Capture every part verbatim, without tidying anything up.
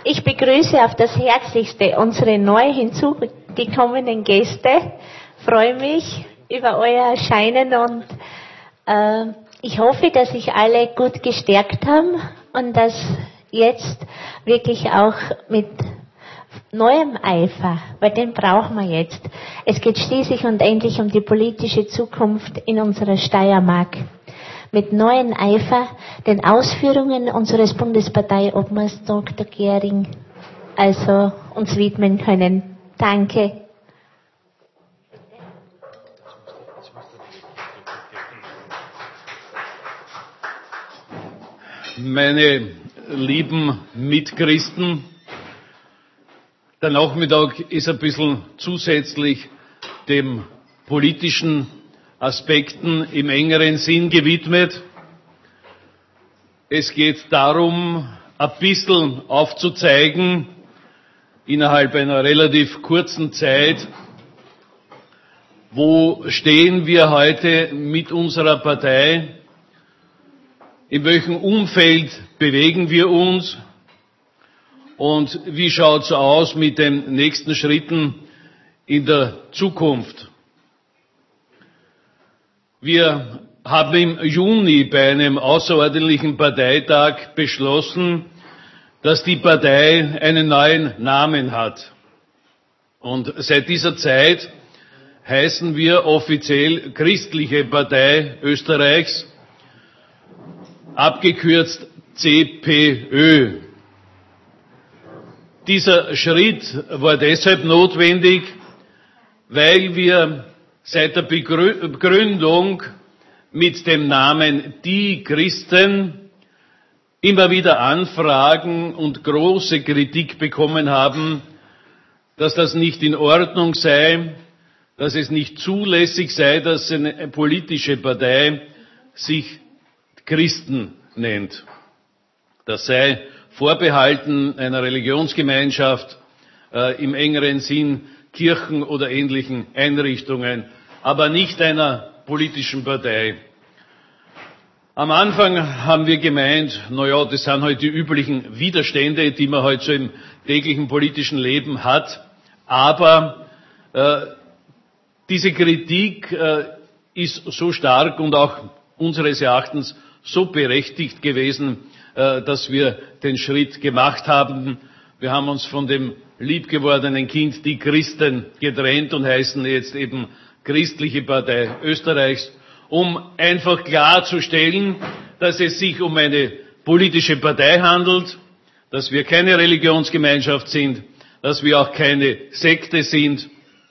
ich begrüße auf das Herzlichste unsere neu hinzugekommenen Gäste. Freue mich über euer Erscheinen und äh, ich hoffe, dass sich alle gut gestärkt haben und dass jetzt wirklich auch mit neuem Eifer, weil den brauchen wir jetzt. Es geht schließlich und endlich um die politische Zukunft in unserer Steiermark. Mit neuem Eifer den Ausführungen unseres Bundesparteiobmanns Doktor Gehring also uns widmen können. Danke. Meine lieben Mitchristen, der Nachmittag ist ein bisschen zusätzlich dem politischen Aspekten im engeren Sinn gewidmet. Es geht darum, ein bisschen aufzuzeigen, innerhalb einer relativ kurzen Zeit, wo stehen wir heute mit unserer Partei, in welchem Umfeld bewegen wir uns und wie schaut es aus mit den nächsten Schritten in der Zukunft. Wir haben im Juni bei einem außerordentlichen Parteitag beschlossen, dass die Partei einen neuen Namen hat. Und seit dieser Zeit heißen wir offiziell Christliche Partei Österreichs, abgekürzt C P Ö. Dieser Schritt war deshalb notwendig, weil wir seit der Begründung mit dem Namen Die Christen immer wieder Anfragen und große Kritik bekommen haben, dass das nicht in Ordnung sei, dass es nicht zulässig sei, dass eine politische Partei sich Christen nennt. Das sei vorbehalten einer Religionsgemeinschaft, äh, im engeren Sinn Kirchen oder ähnlichen Einrichtungen, aber nicht einer politischen Partei. Am Anfang haben wir gemeint, na ja, das sind halt die üblichen Widerstände, die man halt so im täglichen politischen Leben hat, aber äh, diese Kritik äh, ist so stark und auch unseres Erachtens so berechtigt gewesen, äh, dass wir den Schritt gemacht haben. Wir haben uns von dem liebgewordenen Kind Die Christen getrennt und heißen jetzt eben Christliche Partei Österreichs, um einfach klarzustellen, dass es sich um eine politische Partei handelt, dass wir keine Religionsgemeinschaft sind, dass wir auch keine Sekte sind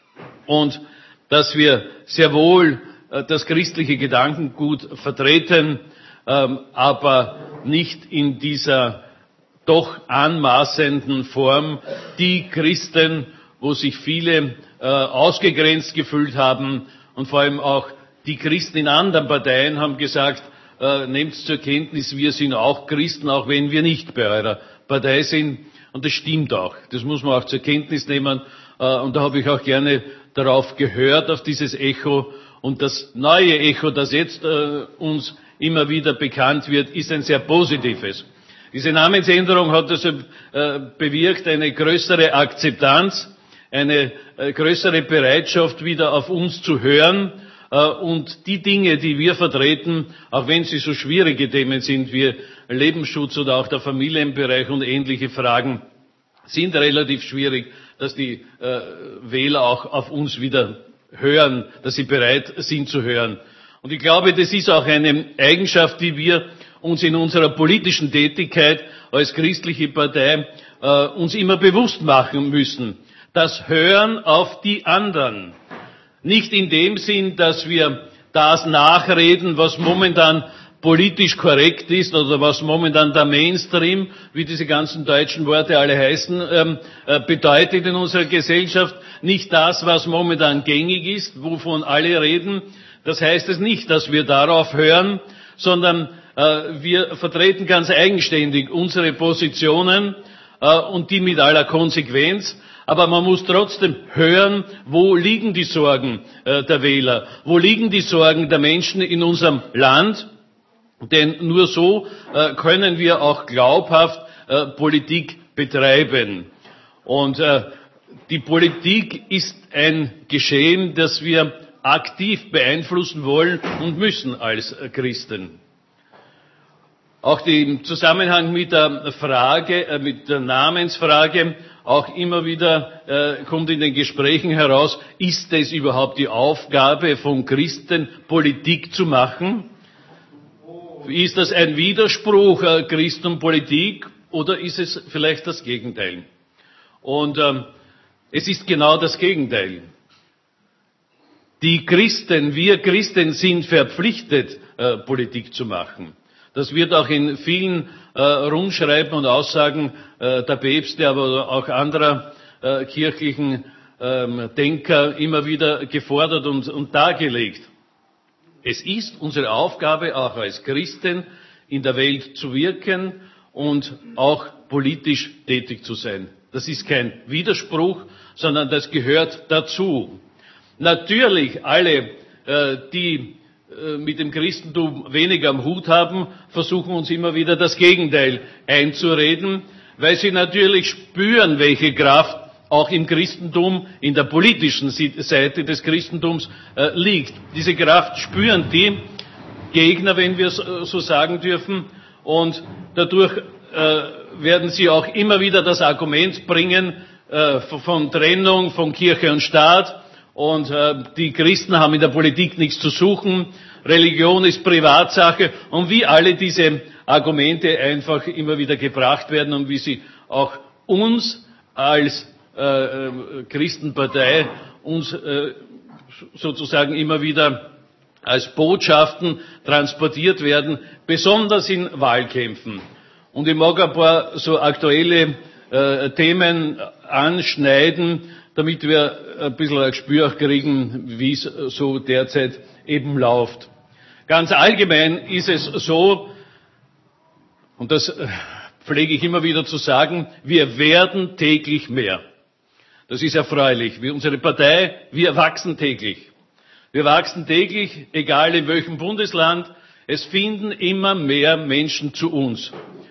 und dass wir sehr wohl äh, das christliche Gedankengut vertreten, ähm, aber nicht in dieser doch anmaßenden Form, die Christen, wo sich viele äh, ausgegrenzt gefühlt haben und vor allem auch die Christen in anderen Parteien haben gesagt, äh, nehmt zur Kenntnis, wir sind auch Christen, auch wenn wir nicht bei eurer Partei sind. Und das stimmt auch. Das muss man auch zur Kenntnis nehmen. Äh, und da habe ich auch gerne darauf gehört, auf dieses Echo. Und das neue Echo, das jetzt äh, uns immer wieder bekannt wird, ist ein sehr positives. Diese Namensänderung hat also äh, bewirkt eine größere Akzeptanz, eine äh, größere Bereitschaft, wieder auf uns zu hören äh, und die Dinge, die wir vertreten, auch wenn sie so schwierige Themen sind wie Lebensschutz oder auch der Familienbereich und ähnliche Fragen, sind relativ schwierig, dass die äh, Wähler auch auf uns wieder hören, dass sie bereit sind zu hören. Und ich glaube, das ist auch eine Eigenschaft, die wir uns in unserer politischen Tätigkeit als christliche Partei äh, uns immer bewusst machen müssen. Das Hören auf die anderen. Nicht in dem Sinn, dass wir das nachreden, was momentan politisch korrekt ist oder was momentan der Mainstream, wie diese ganzen deutschen Worte alle heißen, ähm, äh, bedeutet in unserer Gesellschaft. Nicht das, was momentan gängig ist, wovon alle reden. Das heißt es nicht, dass wir darauf hören, sondern wir vertreten ganz eigenständig unsere Positionen äh, und die mit aller Konsequenz. Aber man muss trotzdem hören, wo liegen die Sorgen äh, der Wähler, wo liegen die Sorgen der Menschen in unserem Land. Denn nur so äh, können wir auch glaubhaft äh, Politik betreiben. Und äh, die Politik ist ein Geschehen, das wir aktiv beeinflussen wollen und müssen als Christen. Auch im Zusammenhang mit der Frage, äh, mit der Namensfrage, auch immer wieder äh, kommt in den Gesprächen heraus, ist es überhaupt die Aufgabe von Christen, Politik zu machen? Ist das ein Widerspruch, äh, Christen und Politik, oder ist es vielleicht das Gegenteil? Und ähm, es ist genau das Gegenteil. Die Christen, wir Christen sind verpflichtet, äh, Politik zu machen. Das wird auch in vielen äh, Rundschreiben und Aussagen äh, der Päpste, aber auch anderer äh, kirchlichen ähm, Denker immer wieder gefordert und, und dargelegt. Es ist unsere Aufgabe, auch als Christen in der Welt zu wirken und auch politisch tätig zu sein. Das ist kein Widerspruch, sondern das gehört dazu. Natürlich alle, äh, die mit dem Christentum weniger am Hut haben, versuchen uns immer wieder das Gegenteil einzureden, weil sie natürlich spüren, welche Kraft auch im Christentum, in der politischen Seite des Christentums äh, liegt. Diese Kraft spüren die Gegner, wenn wir so sagen dürfen, und dadurch äh, werden sie auch immer wieder das Argument bringen äh, von Trennung von Kirche und Staat. Und äh, die Christen haben in der Politik nichts zu suchen, Religion ist Privatsache, und wie alle diese Argumente einfach immer wieder gebracht werden und wie sie auch uns als äh, Christenpartei uns äh, sozusagen immer wieder als Botschaften transportiert werden, besonders in Wahlkämpfen. Und ich mag ein paar so aktuelle äh, Themen anschneiden, damit wir ein bisschen ein Gespür kriegen, wie es so derzeit eben läuft. Ganz allgemein ist es so, und das pflege ich immer wieder zu sagen, wir werden täglich mehr. Das ist erfreulich. Wir, unsere Partei, wir wachsen täglich. Wir wachsen täglich, egal in welchem Bundesland. Es finden immer mehr Menschen zu uns.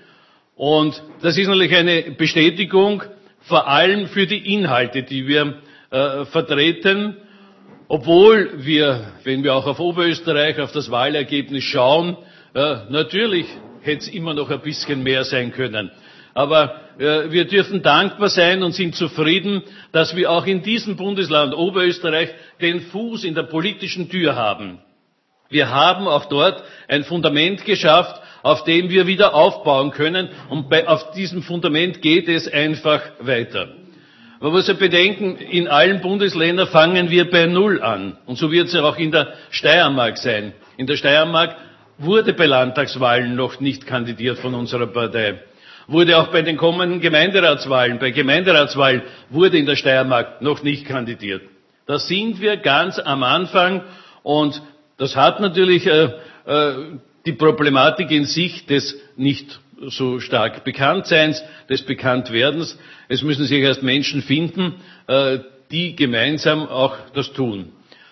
Und das ist natürlich eine Bestätigung, vor allem für die Inhalte, die wir äh, vertreten, obwohl wir, wenn wir auch auf Oberösterreich, auf das Wahlergebnis schauen, äh, natürlich hätte es immer noch ein bisschen mehr sein können. Aber äh, wir dürfen dankbar sein und sind zufrieden, dass wir auch in diesem Bundesland Oberösterreich den Fuß in der politischen Tür haben. Wir haben auch dort ein Fundament geschafft, auf dem wir wieder aufbauen können, und bei, auf diesem Fundament geht es einfach weiter. Man muss ja bedenken, in allen Bundesländern fangen wir bei Null an. Und so wird es ja auch in der Steiermark sein. In der Steiermark wurde bei Landtagswahlen noch nicht kandidiert von unserer Partei. Wurde auch bei den kommenden Gemeinderatswahlen, bei Gemeinderatswahlen wurde in der Steiermark noch nicht kandidiert. Da sind wir ganz am Anfang, und das hat natürlich äh, äh, die Problematik in sich des nicht so stark Bekanntseins, des Bekanntwerdens. Es müssen sich erst Menschen finden, äh, die gemeinsam auch das tun.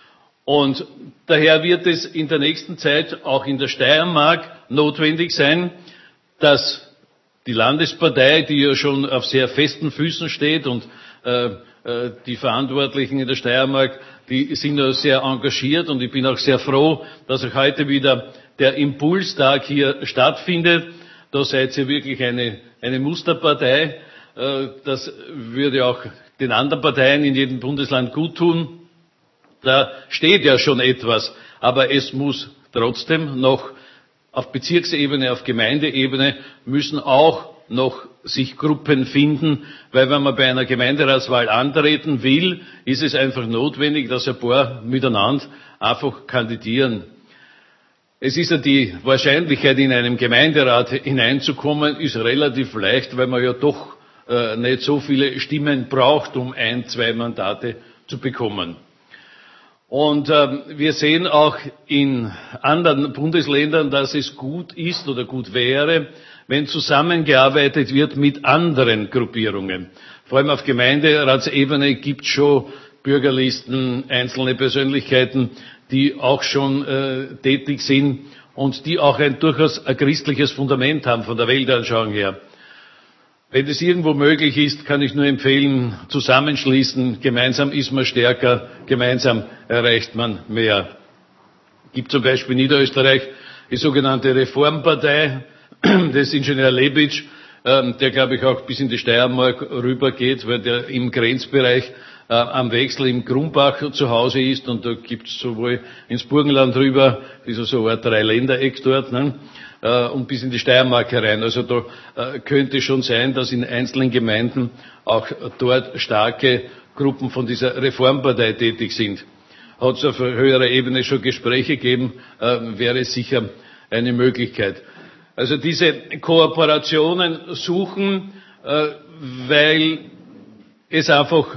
Und daher wird es in der nächsten Zeit auch in der Steiermark notwendig sein, dass die Landespartei, die ja schon auf sehr festen Füßen steht, und äh, äh, die Verantwortlichen in der Steiermark, die sind ja sehr engagiert, und ich bin auch sehr froh, dass auch heute wieder der Impulstag hier stattfindet. Da seid ihr wirklich eine, eine Musterpartei. Äh, das würde auch den anderen Parteien in jedem Bundesland gut tun. Da steht ja schon etwas, aber es muss trotzdem noch auf Bezirksebene, auf Gemeindeebene müssen auch noch sich Gruppen finden, weil wenn man bei einer Gemeinderatswahl antreten will, ist es einfach notwendig, dass ein paar miteinander einfach kandidieren. Es ist ja die Wahrscheinlichkeit, in einem Gemeinderat hineinzukommen, ist relativ leicht, weil man ja doch äh, nicht so viele Stimmen braucht, um ein, zwei Mandate zu bekommen. Und ähm, wir sehen auch in anderen Bundesländern, dass es gut ist oder gut wäre, wenn zusammengearbeitet wird mit anderen Gruppierungen. Vor allem auf Gemeinderatsebene gibt es schon Bürgerlisten, einzelne Persönlichkeiten, die auch schon äh, tätig sind und die auch ein durchaus ein christliches Fundament haben von der Weltanschauung her. Wenn es irgendwo möglich ist, kann ich nur empfehlen, zusammenschließen. Gemeinsam ist man stärker, gemeinsam erreicht man mehr. Es gibt zum Beispiel in Niederösterreich die sogenannte Reformpartei des Ingenieur Lebitsch, der, glaube ich, auch bis in die Steiermark rübergeht, weil der im Grenzbereich äh, am Wechsel im Grumbach zu Hause ist, und da gibt es sowohl ins Burgenland rüber, das ist so eine Dreiländereck dort, ne, äh, und bis in die Steiermark herein. Also da äh, könnte schon sein, dass in einzelnen Gemeinden auch dort starke Gruppen von dieser Reformpartei tätig sind. Hat es auf höherer Ebene schon Gespräche gegeben, äh, wäre sicher eine Möglichkeit. Also diese Kooperationen suchen, äh, weil es einfach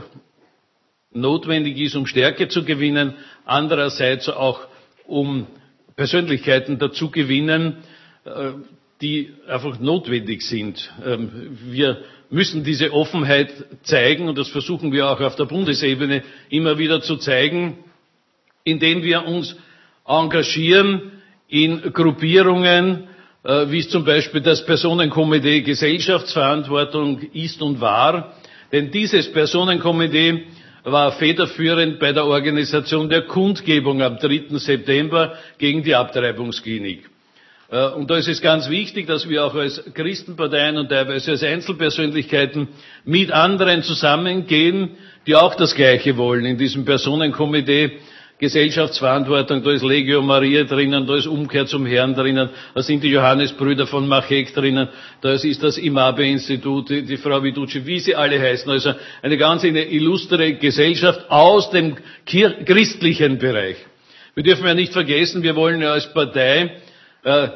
notwendig ist, um Stärke zu gewinnen, andererseits auch um Persönlichkeiten dazu gewinnen, äh, die einfach notwendig sind. Ähm, wir müssen diese Offenheit zeigen, und das versuchen wir auch auf der Bundesebene immer wieder zu zeigen, indem wir uns engagieren in Gruppierungen, wie es zum Beispiel das Personenkomitee Gesellschaftsverantwortung ist und war. Denn dieses Personenkomitee war federführend bei der Organisation der Kundgebung am dritten September gegen die Abtreibungsklinik. Und da ist es ganz wichtig, dass wir auch als Christenparteien und teilweise als Einzelpersönlichkeiten mit anderen zusammengehen, die auch das Gleiche wollen. In diesem Personenkomitee Gesellschaftsverantwortung, da ist Legio Maria drinnen, da ist Umkehr zum Herrn drinnen, da sind die Johannesbrüder von Machek drinnen, da ist das Imabe-Institut, die, die Frau Viducci, wie sie alle heißen. Also eine ganz eine illustre Gesellschaft aus dem christlichen Bereich. Wir dürfen ja nicht vergessen, wir wollen ja als Partei äh,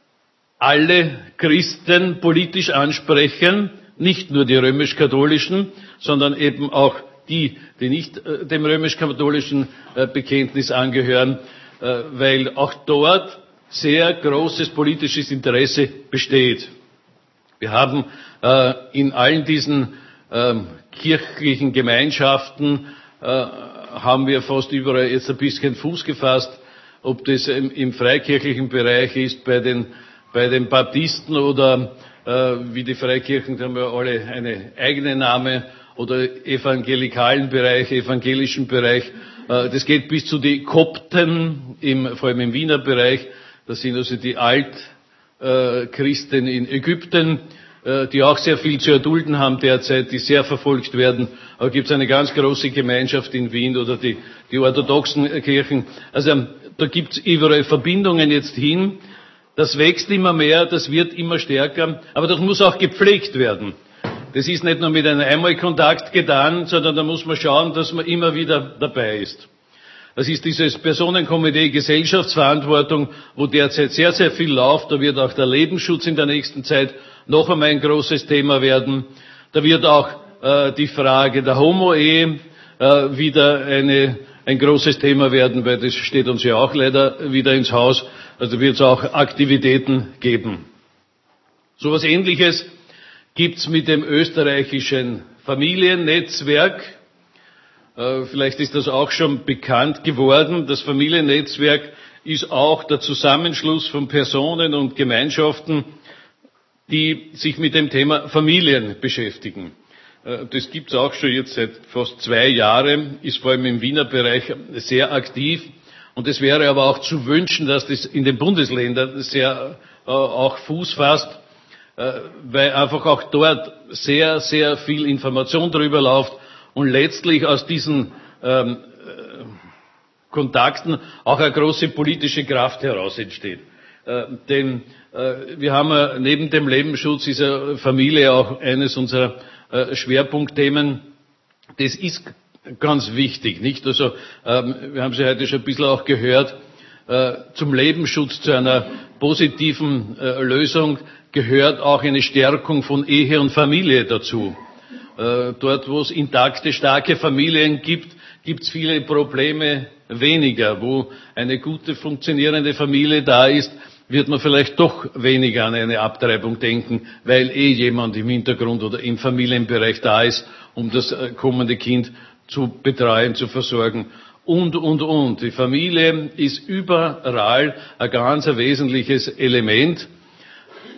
alle Christen politisch ansprechen, nicht nur die römisch-katholischen, sondern eben auch die, die nicht äh, dem römisch-katholischen äh, Bekenntnis angehören, äh, weil auch dort sehr großes politisches Interesse besteht. Wir haben äh, in allen diesen äh, kirchlichen Gemeinschaften äh, haben wir fast überall jetzt ein bisschen Fuß gefasst, ob das im, im freikirchlichen Bereich ist, bei den, bei den Baptisten oder äh, wie die Freikirchen, die haben ja alle eine eigene Name, oder evangelikalen Bereich, evangelischen Bereich. Das geht bis zu den Kopten, im, vor allem im Wiener Bereich. Das sind also die Altchristen in Ägypten, die auch sehr viel zu erdulden haben derzeit, die sehr verfolgt werden. Aber gibt es eine ganz große Gemeinschaft in Wien oder die, die orthodoxen Kirchen. Also da gibt es überall Verbindungen jetzt hin. Das wächst immer mehr, das wird immer stärker, aber das muss auch gepflegt werden. Das ist nicht nur mit einem Einmalkontakt getan, sondern da muss man schauen, dass man immer wieder dabei ist. Das ist dieses Personenkomitee Gesellschaftsverantwortung, wo derzeit sehr, sehr viel läuft. Da wird auch der Lebensschutz in der nächsten Zeit noch einmal ein großes Thema werden. Da wird auch äh, die Frage der Homo-Ehe äh, wieder eine, ein großes Thema werden, weil das steht uns ja auch leider wieder ins Haus. Also wird es auch Aktivitäten geben. So etwas Ähnliches gibt's mit dem österreichischen Familiennetzwerk. Äh, vielleicht ist das auch schon bekannt geworden. Das Familiennetzwerk ist auch der Zusammenschluss von Personen und Gemeinschaften, die sich mit dem Thema Familien beschäftigen. Äh, das gibt's auch schon jetzt seit fast zwei Jahren, ist vor allem im Wiener Bereich sehr aktiv. Und es wäre aber auch zu wünschen, dass das in den Bundesländern sehr äh, auch Fuß fasst, weil einfach auch dort sehr, sehr viel Information darüber läuft und letztlich aus diesen ähm, Kontakten auch eine große politische Kraft heraus entsteht. Äh, denn äh, wir haben äh, neben dem Lebensschutz dieser Familie auch eines unserer äh, Schwerpunktthemen. Das ist ganz wichtig, nicht? Also ähm, wir haben Sie heute schon ein bisschen auch gehört, äh, zum Lebensschutz, zu einer positiven äh, Lösung gehört auch eine Stärkung von Ehe und Familie dazu. Äh, dort, wo es intakte, starke Familien gibt, gibt es viele Probleme weniger. Wo eine gute, funktionierende Familie da ist, wird man vielleicht doch weniger an eine Abtreibung denken, weil eh jemand im Hintergrund oder im Familienbereich da ist, um das kommende Kind zu betreuen, zu versorgen. Und, und, und. Die Familie ist überall ein ganz wesentliches Element.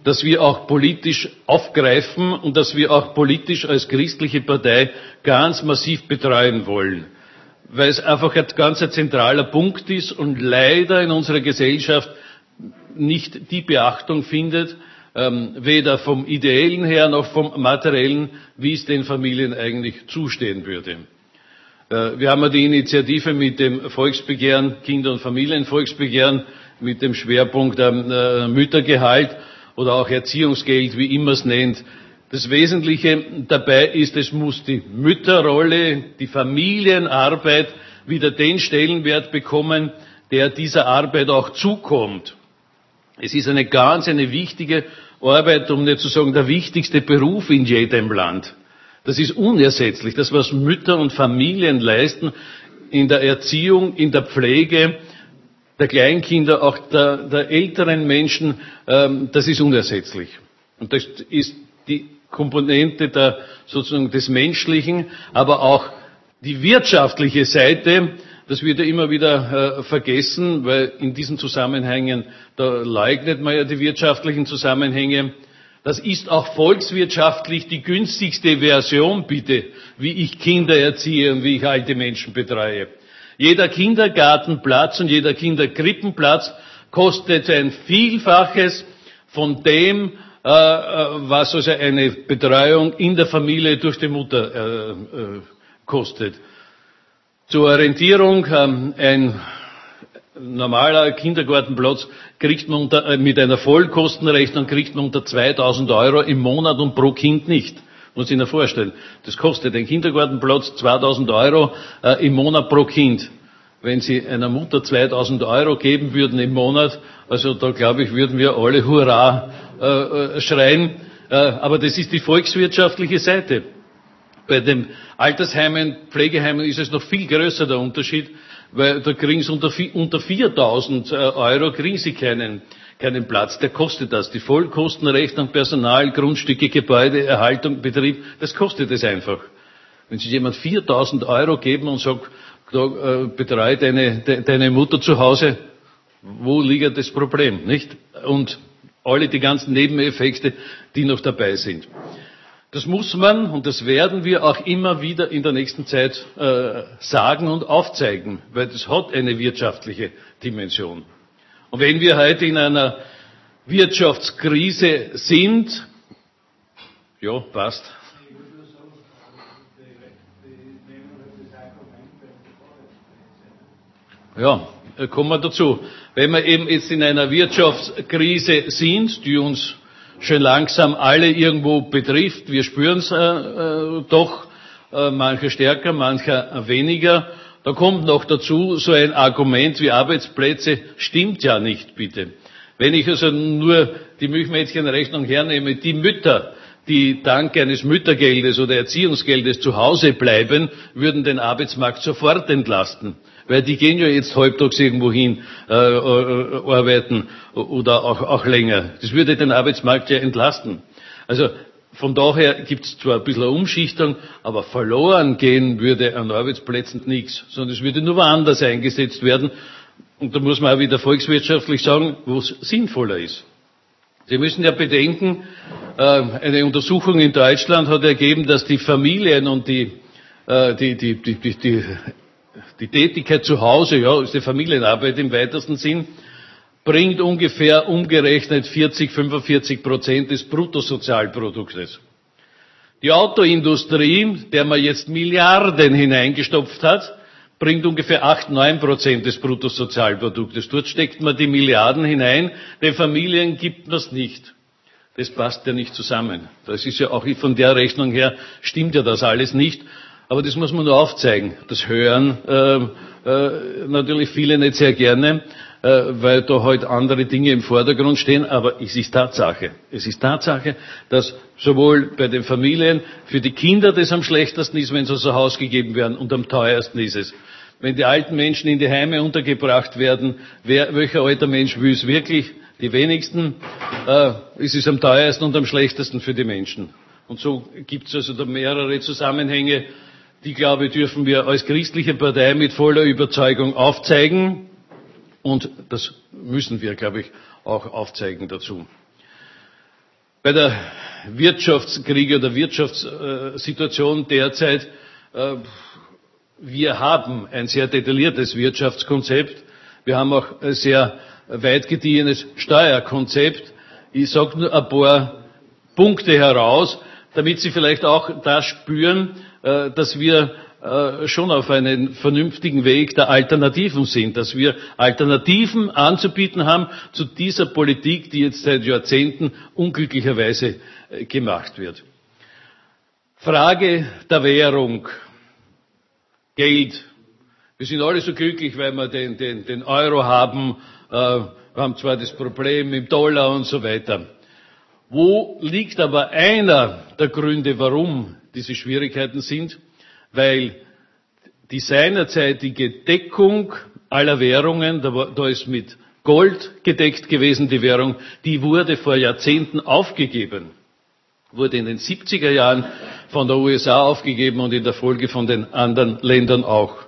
das wir auch politisch aufgreifen und das wir auch politisch als christliche Partei ganz massiv betreuen wollen. Weil es einfach ein ganz ein zentraler Punkt ist und leider in unserer Gesellschaft nicht die Beachtung findet, ähm, weder vom Ideellen her noch vom Materiellen, wie es den Familien eigentlich zustehen würde. Äh, wir haben ja die Initiative mit dem Volksbegehren, Kinder- und Familienvolksbegehren, mit dem Schwerpunkt äh, Müttergehalt oder auch Erziehungsgeld, wie immer es nennt. Das Wesentliche dabei ist, es muss die Mütterrolle, die Familienarbeit wieder den Stellenwert bekommen, der dieser Arbeit auch zukommt. Es ist eine ganz, eine wichtige Arbeit, um nicht zu sagen, der wichtigste Beruf in jedem Land. Das ist unersetzlich. Das, was Mütter und Familien leisten in der Erziehung, in der Pflege der Kleinkinder, auch der, der älteren Menschen, ähm, das ist unersetzlich. Und das ist die Komponente der, sozusagen des Menschlichen, aber auch die wirtschaftliche Seite, das wird ja immer wieder äh, vergessen, weil in diesen Zusammenhängen, da leugnet man ja die wirtschaftlichen Zusammenhänge. Das ist auch volkswirtschaftlich die günstigste Version, bitte, wie ich Kinder erziehe und wie ich alte Menschen betreue. Jeder Kindergartenplatz und jeder Kinderkrippenplatz kostet ein Vielfaches von dem, äh, was also eine Betreuung in der Familie durch die Mutter äh, äh, kostet. Zur Orientierung, ähm, ein normaler Kindergartenplatz kriegt man unter, äh, mit einer Vollkostenrechnung kriegt man unter zweitausend Euro im Monat und pro Kind nicht. Muss ich Ihnen vorstellen. Das kostet ein Kindergartenplatz zweitausend Euro äh, im Monat pro Kind. Wenn Sie einer Mutter zweitausend Euro geben würden im Monat, also da glaube ich, würden wir alle Hurra äh, schreien. Äh, aber das ist die volkswirtschaftliche Seite. Bei den Altersheimen, Pflegeheimen ist es noch viel größer der Unterschied, weil da kriegen Sie unter, unter viertausend Euro kriegen Sie keinen, keinen Platz. Der kostet das. Die Vollkostenrechnung, Personal, Grundstücke, Gebäude, Erhaltung, Betrieb, das kostet es einfach. Wenn Sie jemand viertausend Euro geben und sagt, da, äh, betreue deine, de, deine Mutter zu Hause, wo liegt das Problem, nicht? Und alle die ganzen Nebeneffekte, die noch dabei sind. Das muss man und das werden wir auch immer wieder in der nächsten Zeit äh, sagen und aufzeigen, weil das hat eine wirtschaftliche Dimension. Und wenn wir heute in einer Wirtschaftskrise sind, ja, passt. Ja, kommen wir dazu. Wenn wir eben jetzt in einer Wirtschaftskrise sind, die uns schön langsam alle irgendwo betrifft. Wir spüren es äh, äh, doch, äh, mancher stärker, mancher weniger. Da kommt noch dazu so ein Argument wie Arbeitsplätze, stimmt ja nicht, bitte. Wenn ich also nur die Milchmädchenrechnung hernehme, die Mütter, die dank eines Müttergeldes oder Erziehungsgeldes zu Hause bleiben, würden den Arbeitsmarkt sofort entlasten. Weil die gehen ja jetzt halbtags irgendwo hin, äh, äh, arbeiten oder auch, auch länger. Das würde den Arbeitsmarkt ja entlasten. Also von daher gibt es zwar ein bisschen eine Umschichtung, aber verloren gehen würde an Arbeitsplätzen nichts, sondern es würde nur woanders eingesetzt werden. Und da muss man auch wieder volkswirtschaftlich sagen, wo es sinnvoller ist. Sie müssen ja bedenken, äh, eine Untersuchung in Deutschland hat ergeben, dass die Familien und die, äh, die, die, die, die, die Die Tätigkeit zu Hause, ja, ist die Familienarbeit im weitesten Sinn, bringt ungefähr umgerechnet vierzig, fünfundvierzig Prozent des Bruttosozialproduktes. Die Autoindustrie, der man jetzt Milliarden hineingestopft hat, bringt ungefähr acht, neun Prozent des Bruttosozialproduktes. Dort steckt man die Milliarden hinein, den Familien gibt man es nicht. Das passt ja nicht zusammen. Das ist ja auch von der Rechnung her, stimmt ja das alles nicht. Aber das muss man nur aufzeigen. Das hören äh, äh, natürlich viele nicht sehr gerne, äh, weil da halt andere Dinge im Vordergrund stehen. Aber es ist Tatsache. Es ist Tatsache, dass sowohl bei den Familien für die Kinder das am schlechtesten ist, wenn sie aus dem Haus gegeben werden, und am teuersten ist es. Wenn die alten Menschen in die Heime untergebracht werden, wer, welcher alter Mensch will es wirklich? Die wenigsten. Äh, es ist am teuersten und am schlechtesten für die Menschen. Und so gibt es also da mehrere Zusammenhänge. Die, glaube ich, dürfen wir als christliche Partei mit voller Überzeugung aufzeigen. Und das müssen wir, glaube ich, auch aufzeigen dazu. bei der Wirtschaftskriege oder Wirtschaftssituation derzeit, wir haben ein sehr detailliertes Wirtschaftskonzept. Wir haben auch ein sehr weit gediehenes Steuerkonzept. Ich sage nur ein paar Punkte heraus, damit Sie vielleicht auch das spüren, dass wir schon auf einen vernünftigen Weg der Alternativen sind, dass wir Alternativen anzubieten haben zu dieser Politik, die jetzt seit Jahrzehnten unglücklicherweise gemacht wird. Frage der Währung. Geld. Wir sind alle so glücklich, weil wir den, den, den Euro haben. Wir haben zwar das Problem im Dollar und so weiter. Wo liegt aber einer der Gründe, warum diese Schwierigkeiten sind? Weil die seinerzeitige Deckung aller Währungen, da, war, da ist mit Gold gedeckt gewesen, die Währung, die wurde vor Jahrzehnten aufgegeben. Wurde in den siebziger Jahren von der U S A aufgegeben und in der Folge von den anderen Ländern auch.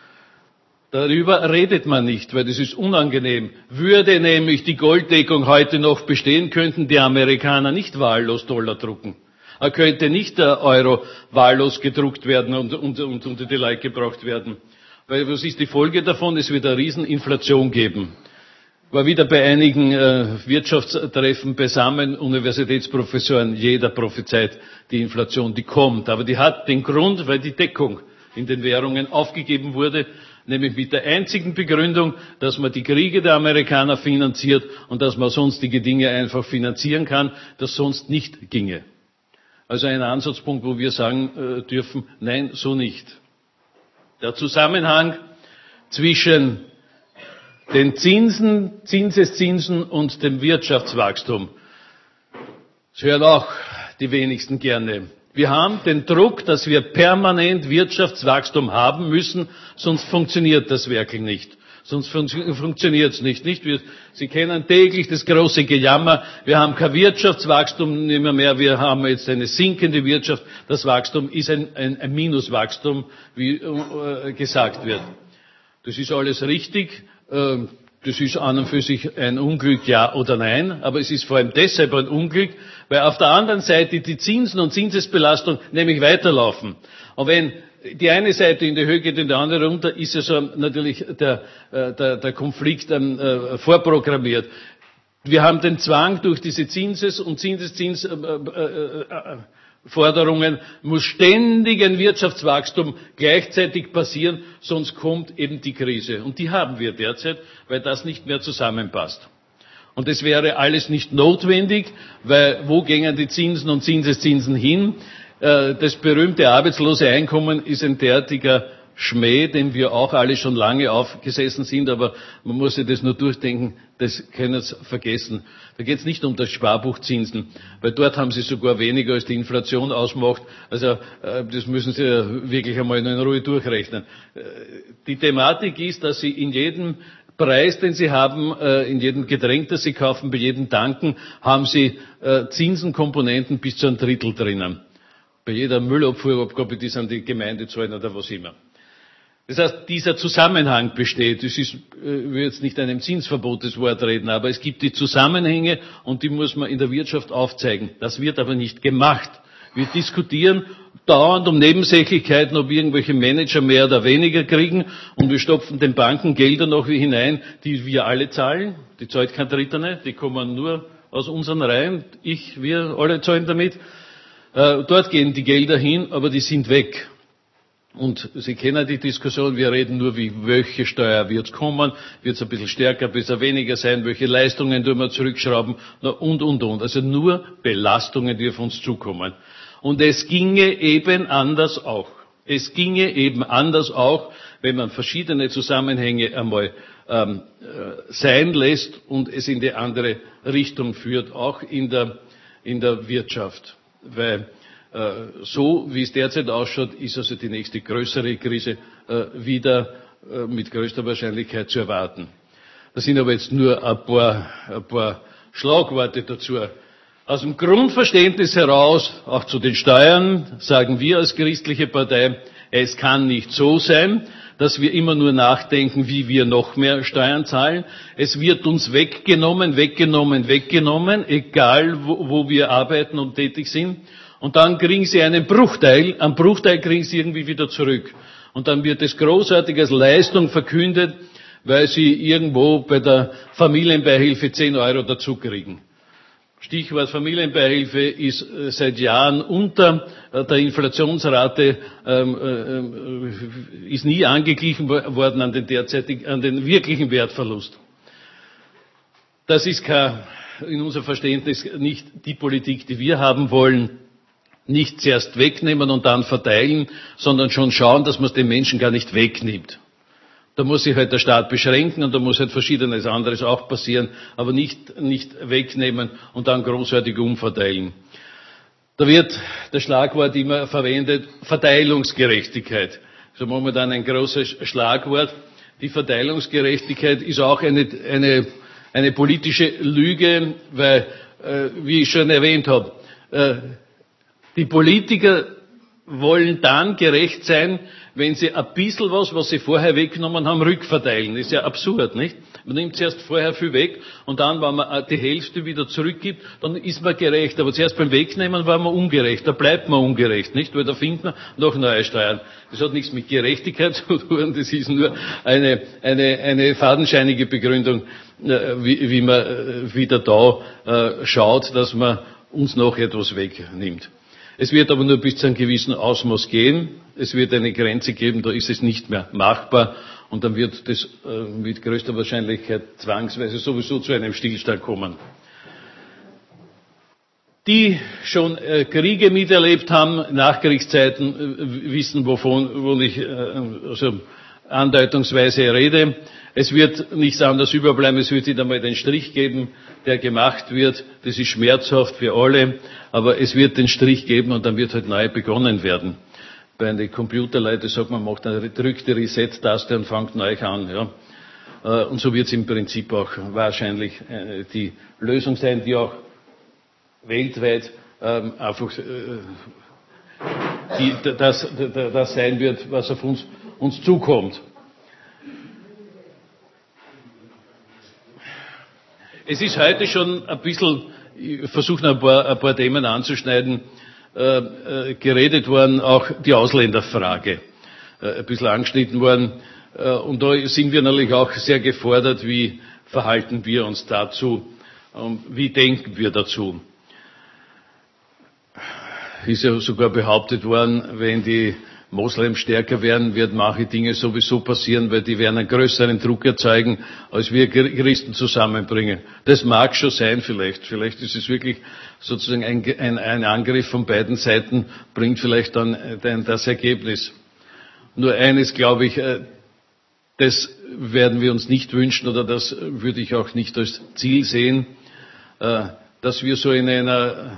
Darüber redet man nicht, weil das ist unangenehm. Würde nämlich die Golddeckung heute noch bestehen, könnten die Amerikaner nicht wahllos Dollar drucken. Er könnte nicht der Euro wahllos gedruckt werden und, und, und unter die Leute gebracht werden. Weil was ist die Folge davon? Es wird eine Rieseninflation geben. War wieder bei einigen äh, Wirtschaftstreffen beisammen, Universitätsprofessoren, jeder prophezeit die Inflation, die kommt. Aber die hat den Grund, weil die Deckung in den Währungen aufgegeben wurde, nämlich mit der einzigen Begründung, dass man die Kriege der Amerikaner finanziert und dass man sonstige Dinge einfach finanzieren kann, das sonst nicht ginge. Also ein Ansatzpunkt, wo wir sagen äh, dürfen, nein, so nicht. Der Zusammenhang zwischen den Zinsen, Zinseszinsen und dem Wirtschaftswachstum. Das hören auch die wenigsten gerne. Wir haben den Druck, dass wir permanent Wirtschaftswachstum haben müssen, sonst funktioniert das wirklich nicht. Sonst fun- funktioniert es nicht. nicht? Wir, Sie kennen täglich das große Gejammer. Wir haben kein Wirtschaftswachstum nicht mehr, mehr. Wir haben jetzt eine sinkende Wirtschaft. Das Wachstum ist ein, ein, ein Minuswachstum, wie äh, gesagt wird. Das ist alles richtig. Äh, das ist an und für sich ein Unglück, ja oder nein. Aber es ist vor allem deshalb ein Unglück, weil auf der anderen Seite die Zinsen und Zinsesbelastung nämlich weiterlaufen. Und wenn die eine Seite in die Höhe geht und die andere runter, ist ja so natürlich der, der, der Konflikt ähm, äh, vorprogrammiert. Wir haben den Zwang durch diese Zinses- und Zinseszinsforderungen, äh, äh, äh, muss ständig ein Wirtschaftswachstum gleichzeitig passieren, sonst kommt eben die Krise. Und die haben wir derzeit, weil das nicht mehr zusammenpasst. Und das wäre alles nicht notwendig, weil wo gingen die Zinsen und Zinseszinsen hin? Das berühmte arbeitslose Einkommen ist ein derartiger Schmäh, dem wir auch alle schon lange aufgesessen sind, aber man muss sich das nur durchdenken, das können Sie vergessen. Da geht es nicht um das Sparbuchzinsen, weil dort haben Sie sogar weniger als die Inflation ausmacht. Also das müssen Sie ja wirklich einmal in Ruhe durchrechnen. Die Thematik ist, dass Sie in jedem Preis, den Sie haben, in jedem Getränk, das Sie kaufen, bei jedem Tanken, haben Sie Zinsenkomponenten bis zu einem Drittel drinnen. Bei jeder Müllabfuhrabgabe, die sind die Gemeinde zahlen oder was immer. Das heißt, dieser Zusammenhang besteht. Es ist, ich will jetzt nicht einem Zinsverbot das Wort reden, aber es gibt die Zusammenhänge und die muss man in der Wirtschaft aufzeigen. Das wird aber nicht gemacht. Wir diskutieren dauernd um Nebensächlichkeiten, ob irgendwelche Manager mehr oder weniger kriegen und wir stopfen den Banken Gelder noch hinein, die wir alle zahlen. Die zahlt kein Dritter nicht, die kommen nur aus unseren Reihen. Ich, wir alle zahlen damit. Dort gehen die Gelder hin, aber die sind weg. Und Sie kennen die Diskussion, wir reden nur, wie welche Steuer wird kommen, wird es ein bisschen stärker, bisschen weniger sein, welche Leistungen tun wir zurückschrauben, und, und, und. Also nur Belastungen, die auf uns zukommen. Und es ginge eben anders auch. Es ginge eben anders auch, wenn man verschiedene Zusammenhänge einmal ähm, sein lässt und es in die andere Richtung führt, auch in der, in der Wirtschaft. Weil äh, so, wie es derzeit ausschaut, ist also die nächste größere Krise äh, wieder äh, mit größter Wahrscheinlichkeit zu erwarten. Das sind aber jetzt nur ein paar, ein paar Schlagworte dazu. Aus dem Grundverständnis heraus, auch zu den Steuern, sagen wir als christliche Partei, es kann nicht so sein, dass wir immer nur nachdenken, wie wir noch mehr Steuern zahlen. Es wird uns weggenommen, weggenommen, weggenommen, egal wo, wo wir arbeiten und tätig sind. Und dann kriegen sie einen Bruchteil, einen Bruchteil kriegen sie irgendwie wieder zurück. Und dann wird es großartig als Leistung verkündet, weil sie irgendwo bei der Familienbeihilfe zehn Euro dazu kriegen. Stichwort Familienbeihilfe ist seit Jahren unter der Inflationsrate, ähm, äh, ist nie angeglichen worden an den derzeitigen, an den wirklichen Wertverlust. Das ist kein, in unserem Verständnis nicht die Politik, die wir haben wollen. Nicht zuerst wegnehmen und dann verteilen, sondern schon schauen, dass man es den Menschen gar nicht wegnimmt. Da muss sich halt der Staat beschränken und da muss halt Verschiedenes anderes auch passieren, aber nicht, nicht wegnehmen und dann großartig umverteilen. Da wird das Schlagwort immer verwendet, Verteilungsgerechtigkeit. Also momentan ein großes Schlagwort. Die Verteilungsgerechtigkeit ist auch eine, eine, eine politische Lüge, weil, äh, wie ich schon erwähnt habe, äh, die Politiker wollen dann gerecht sein, wenn sie ein bisschen was, was sie vorher weggenommen haben, rückverteilen. Das ist ja absurd, nicht? Man nimmt zuerst vorher viel weg und dann, wenn man die Hälfte wieder zurückgibt, dann ist man gerecht. Aber zuerst beim Wegnehmen war man ungerecht. Da bleibt man ungerecht, nicht? Weil da findet man noch neue Steuern. Das hat nichts mit Gerechtigkeit zu tun. Das ist nur eine, eine, eine fadenscheinige Begründung, wie, wie man wieder da schaut, dass man uns noch etwas wegnimmt. Es wird aber nur bis zu einem gewissen Ausmaß gehen. Es wird eine Grenze geben, da ist es nicht mehr machbar. Und dann wird das äh, mit größter Wahrscheinlichkeit zwangsweise sowieso zu einem Stillstand kommen. Die schon äh, Kriege miterlebt haben, Nachkriegszeiten, äh, wissen, wovon, wovon ich äh, also andeutungsweise rede. Es wird nichts anderes überbleiben, es wird wieder mal den Strich geben, der gemacht wird. Das ist schmerzhaft für alle, aber es wird den Strich geben und dann wird halt neu begonnen werden. Bei den Computerleuten sagt man, macht eine, drückt die Reset-Taste und fängt neu an. Ja. Und so wird es im Prinzip auch wahrscheinlich die Lösung sein, die auch weltweit ähm, einfach äh, die, das, das sein wird, was auf uns, uns zukommt. Es ist heute schon ein bisschen, ich versuche ein paar, ein paar Themen anzuschneiden, äh, äh, geredet worden, auch die Ausländerfrage äh, ein bisschen angeschnitten worden. Äh, und da sind wir natürlich auch sehr gefordert, wie verhalten wir uns dazu, und wie denken wir dazu. Ist ja sogar behauptet worden, wenn die Moslems stärker werden, wird manche Dinge sowieso passieren, weil die werden einen größeren Druck erzeugen, als wir Christen zusammenbringen. Das mag schon sein vielleicht. Vielleicht ist es wirklich sozusagen ein, ein, ein Angriff von beiden Seiten, bringt vielleicht dann, dann das Ergebnis. Nur eines glaube ich, das werden wir uns nicht wünschen oder das würde ich auch nicht als Ziel sehen, dass wir so in einer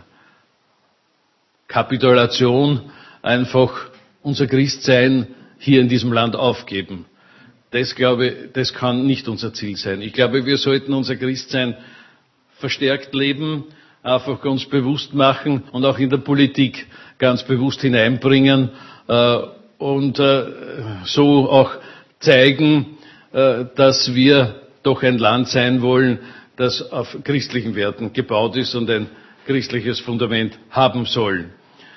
Kapitulation einfach unser Christsein hier in diesem Land aufgeben. Das glaube, das kann nicht unser Ziel sein. Ich glaube, wir sollten unser Christsein verstärkt leben, einfach ganz bewusst machen und auch in der Politik ganz bewusst hineinbringen äh, und äh, so auch zeigen, äh, dass wir doch ein Land sein wollen, das auf christlichen Werten gebaut ist und ein christliches Fundament haben soll.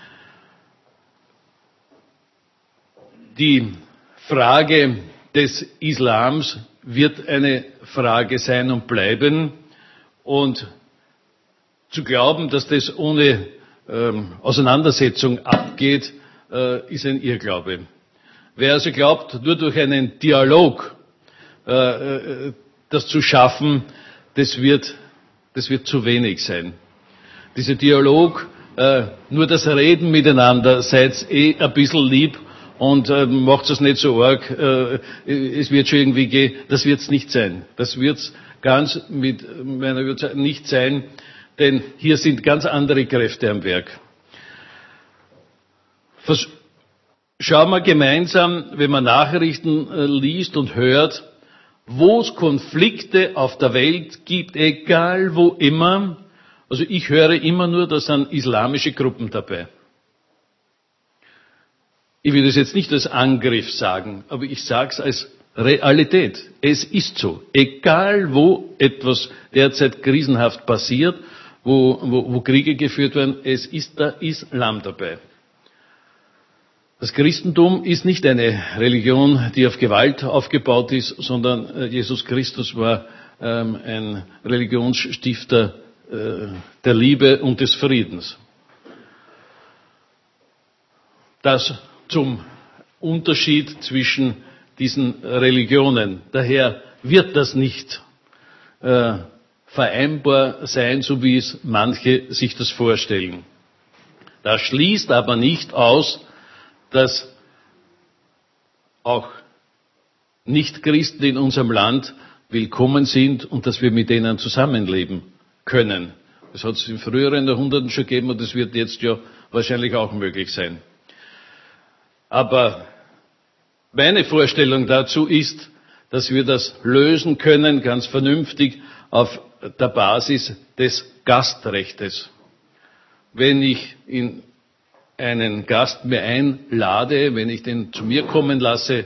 Die Frage des Islams wird eine Frage sein und bleiben. Und zu glauben, dass das ohne ähm, Auseinandersetzung abgeht, äh, ist ein Irrglaube. Wer also glaubt, nur durch einen Dialog äh, äh, das zu schaffen, das wird, das wird zu wenig sein. Dieser Dialog, äh, nur das Reden miteinander, seid eh ein bisschen lieb und äh, macht es nicht so arg, äh, es wird schon irgendwie gehen, das wird es nicht sein. Das wird es ganz mit meiner Überzeugung nicht sein, denn hier sind ganz andere Kräfte am Werk. Vers- Schauen wir gemeinsam, wenn man Nachrichten äh, liest und hört, wo es Konflikte auf der Welt gibt, egal wo immer. Also ich höre immer nur, da sind islamische Gruppen dabei. Ich will das jetzt nicht als Angriff sagen, aber ich sage es als Realität. Es ist so. Egal, wo etwas derzeit krisenhaft passiert, wo, wo, wo Kriege geführt werden, es ist der Islam dabei. Das Christentum ist nicht eine Religion, die auf Gewalt aufgebaut ist, sondern Jesus Christus war ähm, ein Religionsstifter äh, der Liebe und des Friedens. Das zum Unterschied zwischen diesen Religionen. Daher wird das nicht äh, vereinbar sein, so wie es manche sich das vorstellen. Das schließt aber nicht aus, dass auch Nichtchristen in unserem Land willkommen sind und dass wir mit denen zusammenleben können. Das hat es in früheren Jahrhunderten schon gegeben und das wird jetzt ja wahrscheinlich auch möglich sein. Aber meine Vorstellung dazu ist, dass wir das lösen können, ganz vernünftig, auf der Basis des Gastrechtes. Wenn ich in einen Gast mir einlade, wenn ich den zu mir kommen lasse,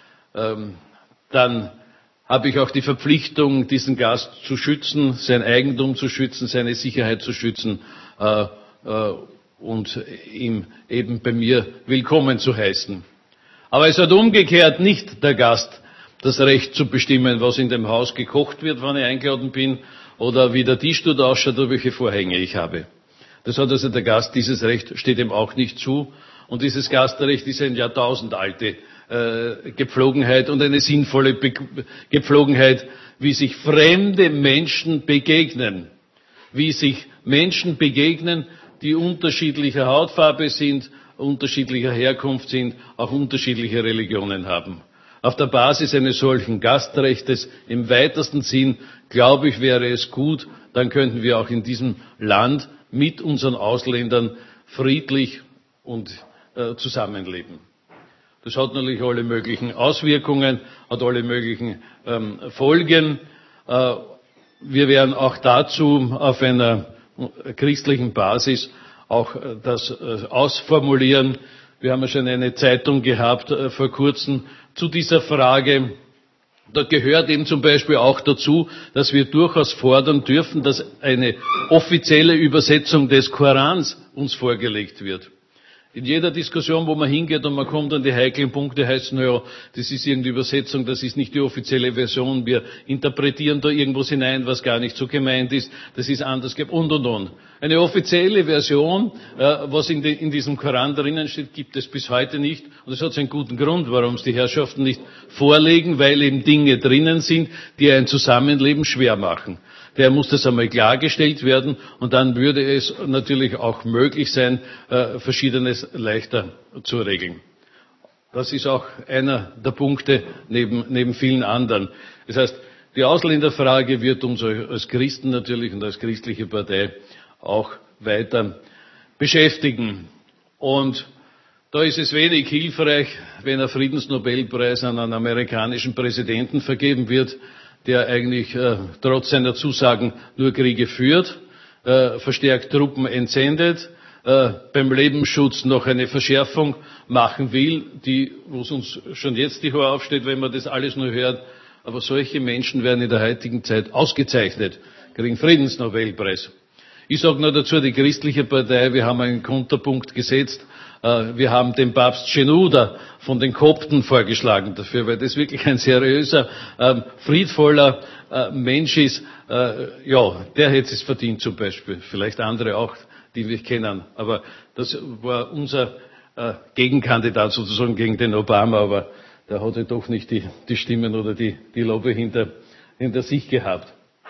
ähm, dann habe ich auch die Verpflichtung, diesen Gast zu schützen, sein Eigentum zu schützen, seine Sicherheit zu schützen äh, äh, und ihm eben bei mir willkommen zu heißen. Aber es hat umgekehrt nicht der Gast das Recht zu bestimmen, was in dem Haus gekocht wird, wenn ich eingeladen bin, oder wie der Tisch dort ausschaut oder welche Vorhänge ich habe. Das hat also der Gast, dieses Recht steht ihm auch nicht zu. Und dieses Gastrecht ist eine jahrtausendalte äh, Gepflogenheit und eine sinnvolle Be- Gepflogenheit, wie sich fremde Menschen begegnen. Wie sich Menschen begegnen, die unterschiedlicher Hautfarbe sind, unterschiedlicher Herkunft sind, auch unterschiedliche Religionen haben. Auf der Basis eines solchen Gastrechtes im weitesten Sinn, glaube ich, wäre es gut, dann könnten wir auch in diesem Land mit unseren Ausländern friedlich und äh, zusammenleben. Das hat natürlich alle möglichen Auswirkungen, hat alle möglichen ähm, Folgen. Äh, wir werden auch dazu auf einer christlichen Basis auch äh, das äh, ausformulieren. Wir haben ja schon eine Zeitung gehabt äh, vor kurzem zu dieser Frage. Da gehört eben zum Beispiel auch dazu, dass wir durchaus fordern dürfen, dass eine offizielle Übersetzung des Korans uns vorgelegt wird. In jeder Diskussion, wo man hingeht und man kommt an die heiklen Punkte, heißt es, naja, das ist irgendeine Übersetzung, das ist nicht die offizielle Version, wir interpretieren da irgendwas hinein, was gar nicht so gemeint ist, das ist anders und und und. Eine offizielle Version, äh, was in, de, in diesem Koran drinnen steht, gibt es bis heute nicht und es hat einen guten Grund, warum es die Herrschaften nicht vorlegen, weil eben Dinge drinnen sind, die ein Zusammenleben schwer machen. Daher muss das einmal klargestellt werden und dann würde es natürlich auch möglich sein, äh, Verschiedenes leichter zu regeln. Das ist auch einer der Punkte neben, neben vielen anderen. Das heißt, die Ausländerfrage wird uns als Christen natürlich und als christliche Partei auch weiter beschäftigen. Und da ist es wenig hilfreich, wenn ein Friedensnobelpreis an einen amerikanischen Präsidenten vergeben wird, der eigentlich äh, trotz seiner Zusagen nur Kriege führt, äh, verstärkt Truppen entsendet, äh, beim Lebensschutz noch eine Verschärfung machen will, die, wo es uns schon jetzt die Haare aufsteht, wenn man das alles nur hört. Aber solche Menschen werden in der heutigen Zeit ausgezeichnet, kriegen Friedensnobelpreis. Ich sage nur dazu, die christliche Partei, wir haben einen Konterpunkt gesetzt. Wir haben den Papst Shenouda von den Kopten vorgeschlagen dafür, weil das wirklich ein seriöser, ähm, friedvoller äh, Mensch ist. Äh, ja, der hätte es verdient zum Beispiel. Vielleicht andere auch, die wir kennen. Aber das war unser äh, Gegenkandidat sozusagen gegen den Obama. Aber der hatte doch nicht die, die Stimmen oder die, die Lobby hinter, hinter sich gehabt.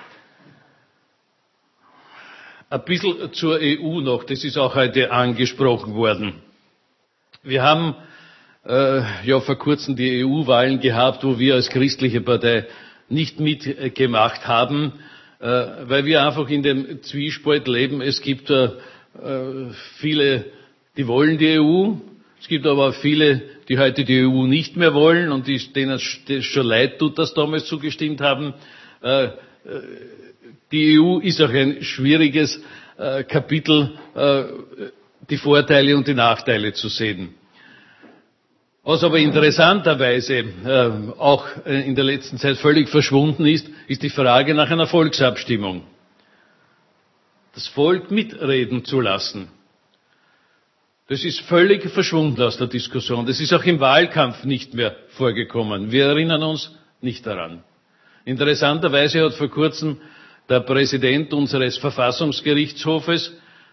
Ein bisschen zur E U noch. Das ist auch heute angesprochen worden. Wir haben äh, ja vor kurzem die E U-Wahlen gehabt, wo wir als christliche Partei nicht mitgemacht haben, äh, weil wir einfach in dem Zwiespalt leben. Es gibt äh, viele, die wollen die E U, es gibt aber auch viele, die heute die E U nicht mehr wollen und die, denen es schon leid tut, dass damals zugestimmt haben. Äh, die E U ist auch ein schwieriges äh, Kapitel, äh, die Vorteile und die Nachteile zu sehen. Was aber interessanterweise äh, auch in der letzten Zeit völlig verschwunden ist, ist die Frage nach einer Volksabstimmung. Das Volk mitreden zu lassen. Das ist völlig verschwunden aus der Diskussion. Das ist auch im Wahlkampf nicht mehr vorgekommen. Wir erinnern uns nicht daran. Interessanterweise hat vor kurzem der Präsident unseres Verfassungsgerichtshofes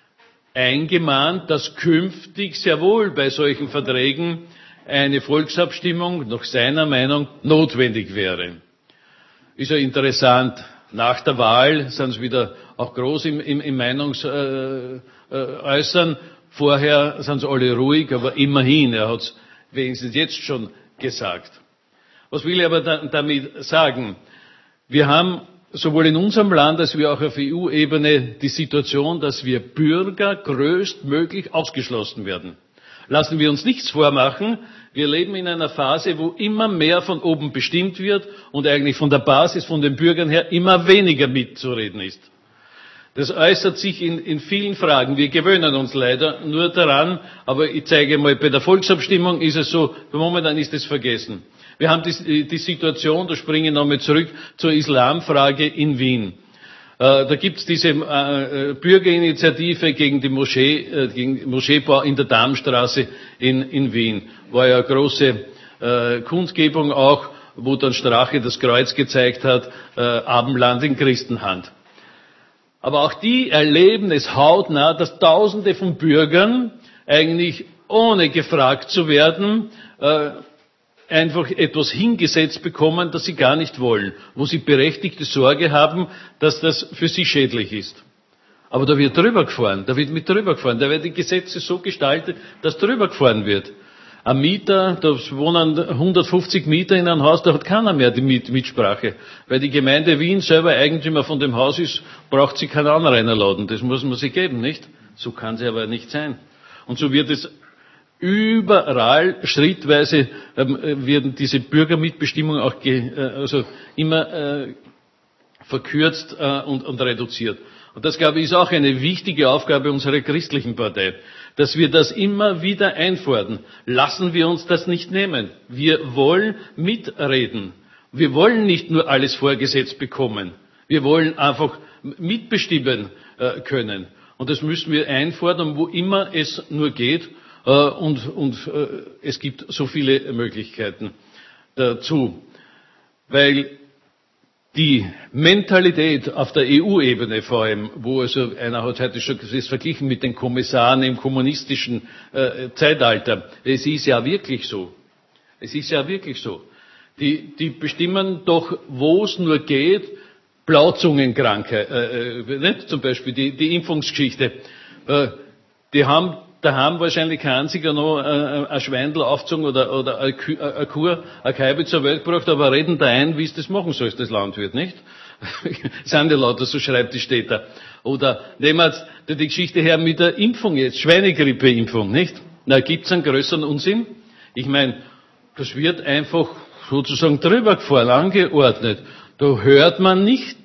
eingemahnt, dass künftig sehr wohl bei solchen Verträgen eine Volksabstimmung nach seiner Meinung notwendig wäre. Ist ja interessant. Nach der Wahl sind sie wieder auch groß im, im, im Meinungsäußern. Äh, Vorher sind sie alle ruhig, aber immerhin, er hat es wenigstens jetzt schon gesagt. Was will ich aber da, damit sagen? Wir haben sowohl in unserem Land als auch auf E U-Ebene die Situation, dass wir Bürger größtmöglich ausgeschlossen werden. Lassen wir uns nichts vormachen. Wir leben in einer Phase, wo immer mehr von oben bestimmt wird und eigentlich von der Basis, von den Bürgern her, immer weniger mitzureden ist. Das äußert sich in, in vielen Fragen. Wir gewöhnen uns leider nur daran, aber ich zeige mal, bei der Volksabstimmung ist es so, momentan ist es vergessen. Wir haben die, die Situation, da springe ich nochmal zurück zur Islamfrage in Wien. Äh, da gibt es diese äh, Bürgerinitiative gegen die Moschee, äh, gegen den Moscheebau in der Darmstraße in, in Wien. War ja eine große äh, Kundgebung auch, wo dann Strache das Kreuz gezeigt hat, äh, Abendland in Christenhand. Aber auch die erleben es hautnah, dass Tausende von Bürgern eigentlich ohne gefragt zu werden äh, einfach etwas hingesetzt bekommen, das sie gar nicht wollen, wo sie berechtigte Sorge haben, dass das für sie schädlich ist. Aber da wird drüber gefahren, da wird mit drüber gefahren, da werden die Gesetze so gestaltet, dass drüber gefahren wird. Ein Mieter, da wohnen hundertfünfzig Mieter in einem Haus, da hat keiner mehr die Mitsprache. Weil die Gemeinde Wien selber Eigentümer von dem Haus ist, braucht sie keinen anderen einladen. Das muss man sich geben, nicht? So kann sie aber nicht sein. Und so wird es überall schrittweise ähm, werden diese Bürgermitbestimmung auch ge, äh, also immer äh, verkürzt äh, und, und reduziert. Und das, glaube ich, ist auch eine wichtige Aufgabe unserer christlichen Partei, dass wir das immer wieder einfordern. Lassen wir uns das nicht nehmen. Wir wollen mitreden. Wir wollen nicht nur alles vorgesetzt bekommen. Wir wollen einfach mitbestimmen äh, können. Und das müssen wir einfordern, wo immer es nur geht. Äh, und und äh, es gibt so viele Möglichkeiten dazu. Weil die Mentalität auf der E U-Ebene vor allem, wo also einer hat heute schon das verglichen mit den Kommissaren im kommunistischen äh, Zeitalter, es ist ja wirklich so. Es ist ja wirklich so. Die, die bestimmen doch, wo es nur geht, Blauzungenkrankheit, äh, äh, nicht? Zum Beispiel die, die Impfungsgeschichte. Äh, die haben daheim wahrscheinlich kein einziger noch äh, ein Schweindel aufgezogen oder, oder eine, Kuh, eine Kur, eine Kaibe zur Welt gebracht, aber reden da ein, wie es das machen soll, das Landwirt, nicht? Sind ja lauter so Schreibtischstädter. Oder nehmen wir jetzt die Geschichte her mit der Impfung jetzt, Schweinegrippeimpfung, nicht? Na, gibt's einen größeren Unsinn? Ich meine, das wird einfach sozusagen drüber gefahren, angeordnet. Da hört man nicht,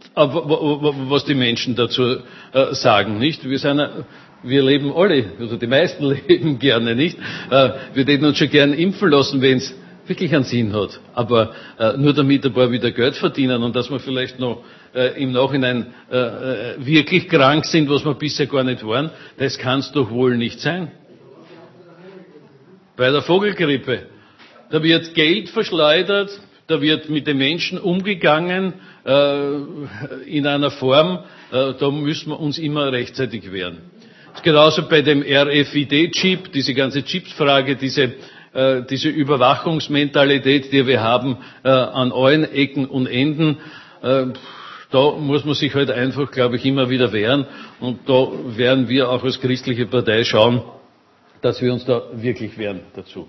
was die Menschen dazu sagen, nicht? Wir sind, wir leben alle, also die meisten leben gerne, nicht? Wir hätten uns schon gern impfen lassen, wenn es wirklich einen Sinn hat. Aber nur damit ein paar wieder Geld verdienen und dass wir vielleicht noch im Nachhinein wirklich krank sind, was wir bisher gar nicht waren, das kann es doch wohl nicht sein. Bei der Vogelgrippe. Da wird Geld verschleudert, da wird mit den Menschen umgegangen äh, in einer Form, äh, da müssen wir uns immer rechtzeitig wehren. Das ist genauso bei dem R F I D-Chip, diese ganze Chipsfrage, diese, äh, diese Überwachungsmentalität, die wir haben äh, an allen Ecken und Enden. Äh, da muss man sich halt einfach, glaube ich, immer wieder wehren. Und da werden wir auch als christliche Partei schauen, dass wir uns da wirklich wehren dazu.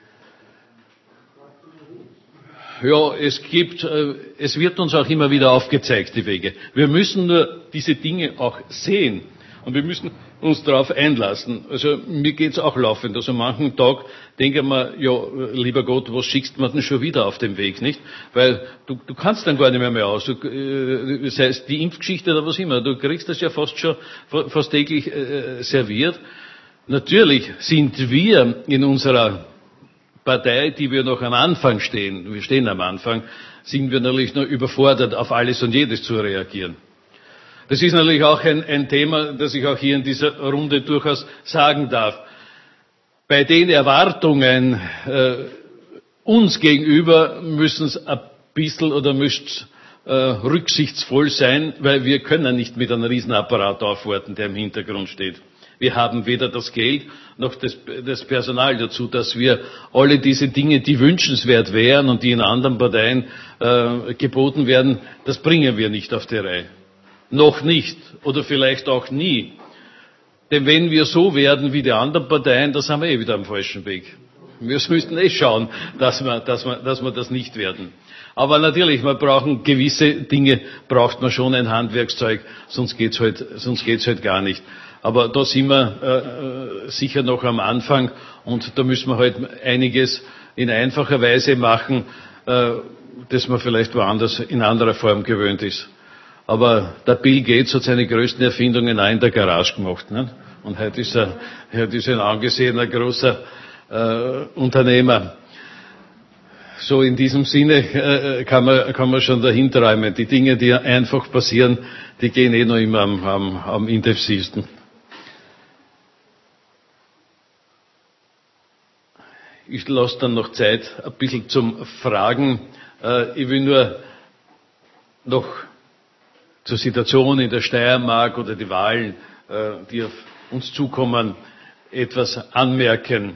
Ja, es gibt, es wird uns auch immer wieder aufgezeigt, die Wege. Wir müssen nur diese Dinge auch sehen und wir müssen uns darauf einlassen. Also mir geht's auch laufend. Also manchen Tag denke ich mir, ja, lieber Gott, was schickst du mir denn schon wieder auf dem Weg, nicht? Weil du, du kannst dann gar nicht mehr mehr aus. Du, äh, das heißt, die Impfgeschichte oder was immer, du kriegst das ja fast schon fast täglich äh, serviert. Natürlich sind wir in unserer Partei, die wir noch am Anfang stehen, wir stehen am Anfang, sind wir natürlich noch überfordert, auf alles und jedes zu reagieren. Das ist natürlich auch ein, ein Thema, das ich auch hier in dieser Runde durchaus sagen darf. Bei den Erwartungen äh, uns gegenüber müssen es ein bisschen oder müsst äh, rücksichtsvoll sein, weil wir können nicht mit einem Riesenapparat aufwarten, der im Hintergrund steht. Wir haben weder das Geld noch das, das Personal dazu, dass wir alle diese Dinge, die wünschenswert wären und die in anderen Parteien äh, geboten werden, das bringen wir nicht auf die Reihe. Noch nicht oder vielleicht auch nie. Denn wenn wir so werden wie die anderen Parteien, da sind wir eh wieder am falschen Weg. Wir müssten eh schauen, dass wir, dass wir, dass wir das nicht werden. Aber natürlich, wir brauchen gewisse Dinge, braucht man schon ein Handwerkszeug, sonst geht's halt, sonst geht's halt gar nicht. Aber da sind wir äh, sicher noch am Anfang und da müssen wir halt einiges in einfacher Weise machen, äh, das man vielleicht woanders in anderer Form gewöhnt ist. Aber der Bill Gates hat seine größten Erfindungen auch in der Garage gemacht. Ne? Und heute ist er, heute ist er ein angesehener großer äh, Unternehmer. So in diesem Sinne äh, kann man, kann man schon dahinter räumen. Die Dinge, die einfach passieren, die gehen eh noch immer am, am, am intensivsten. Ich lasse dann noch Zeit ein bisschen zum Fragen. Äh, ich will nur noch zur Situation in der Steiermark oder die Wahlen, die auf uns zukommen, etwas anmerken.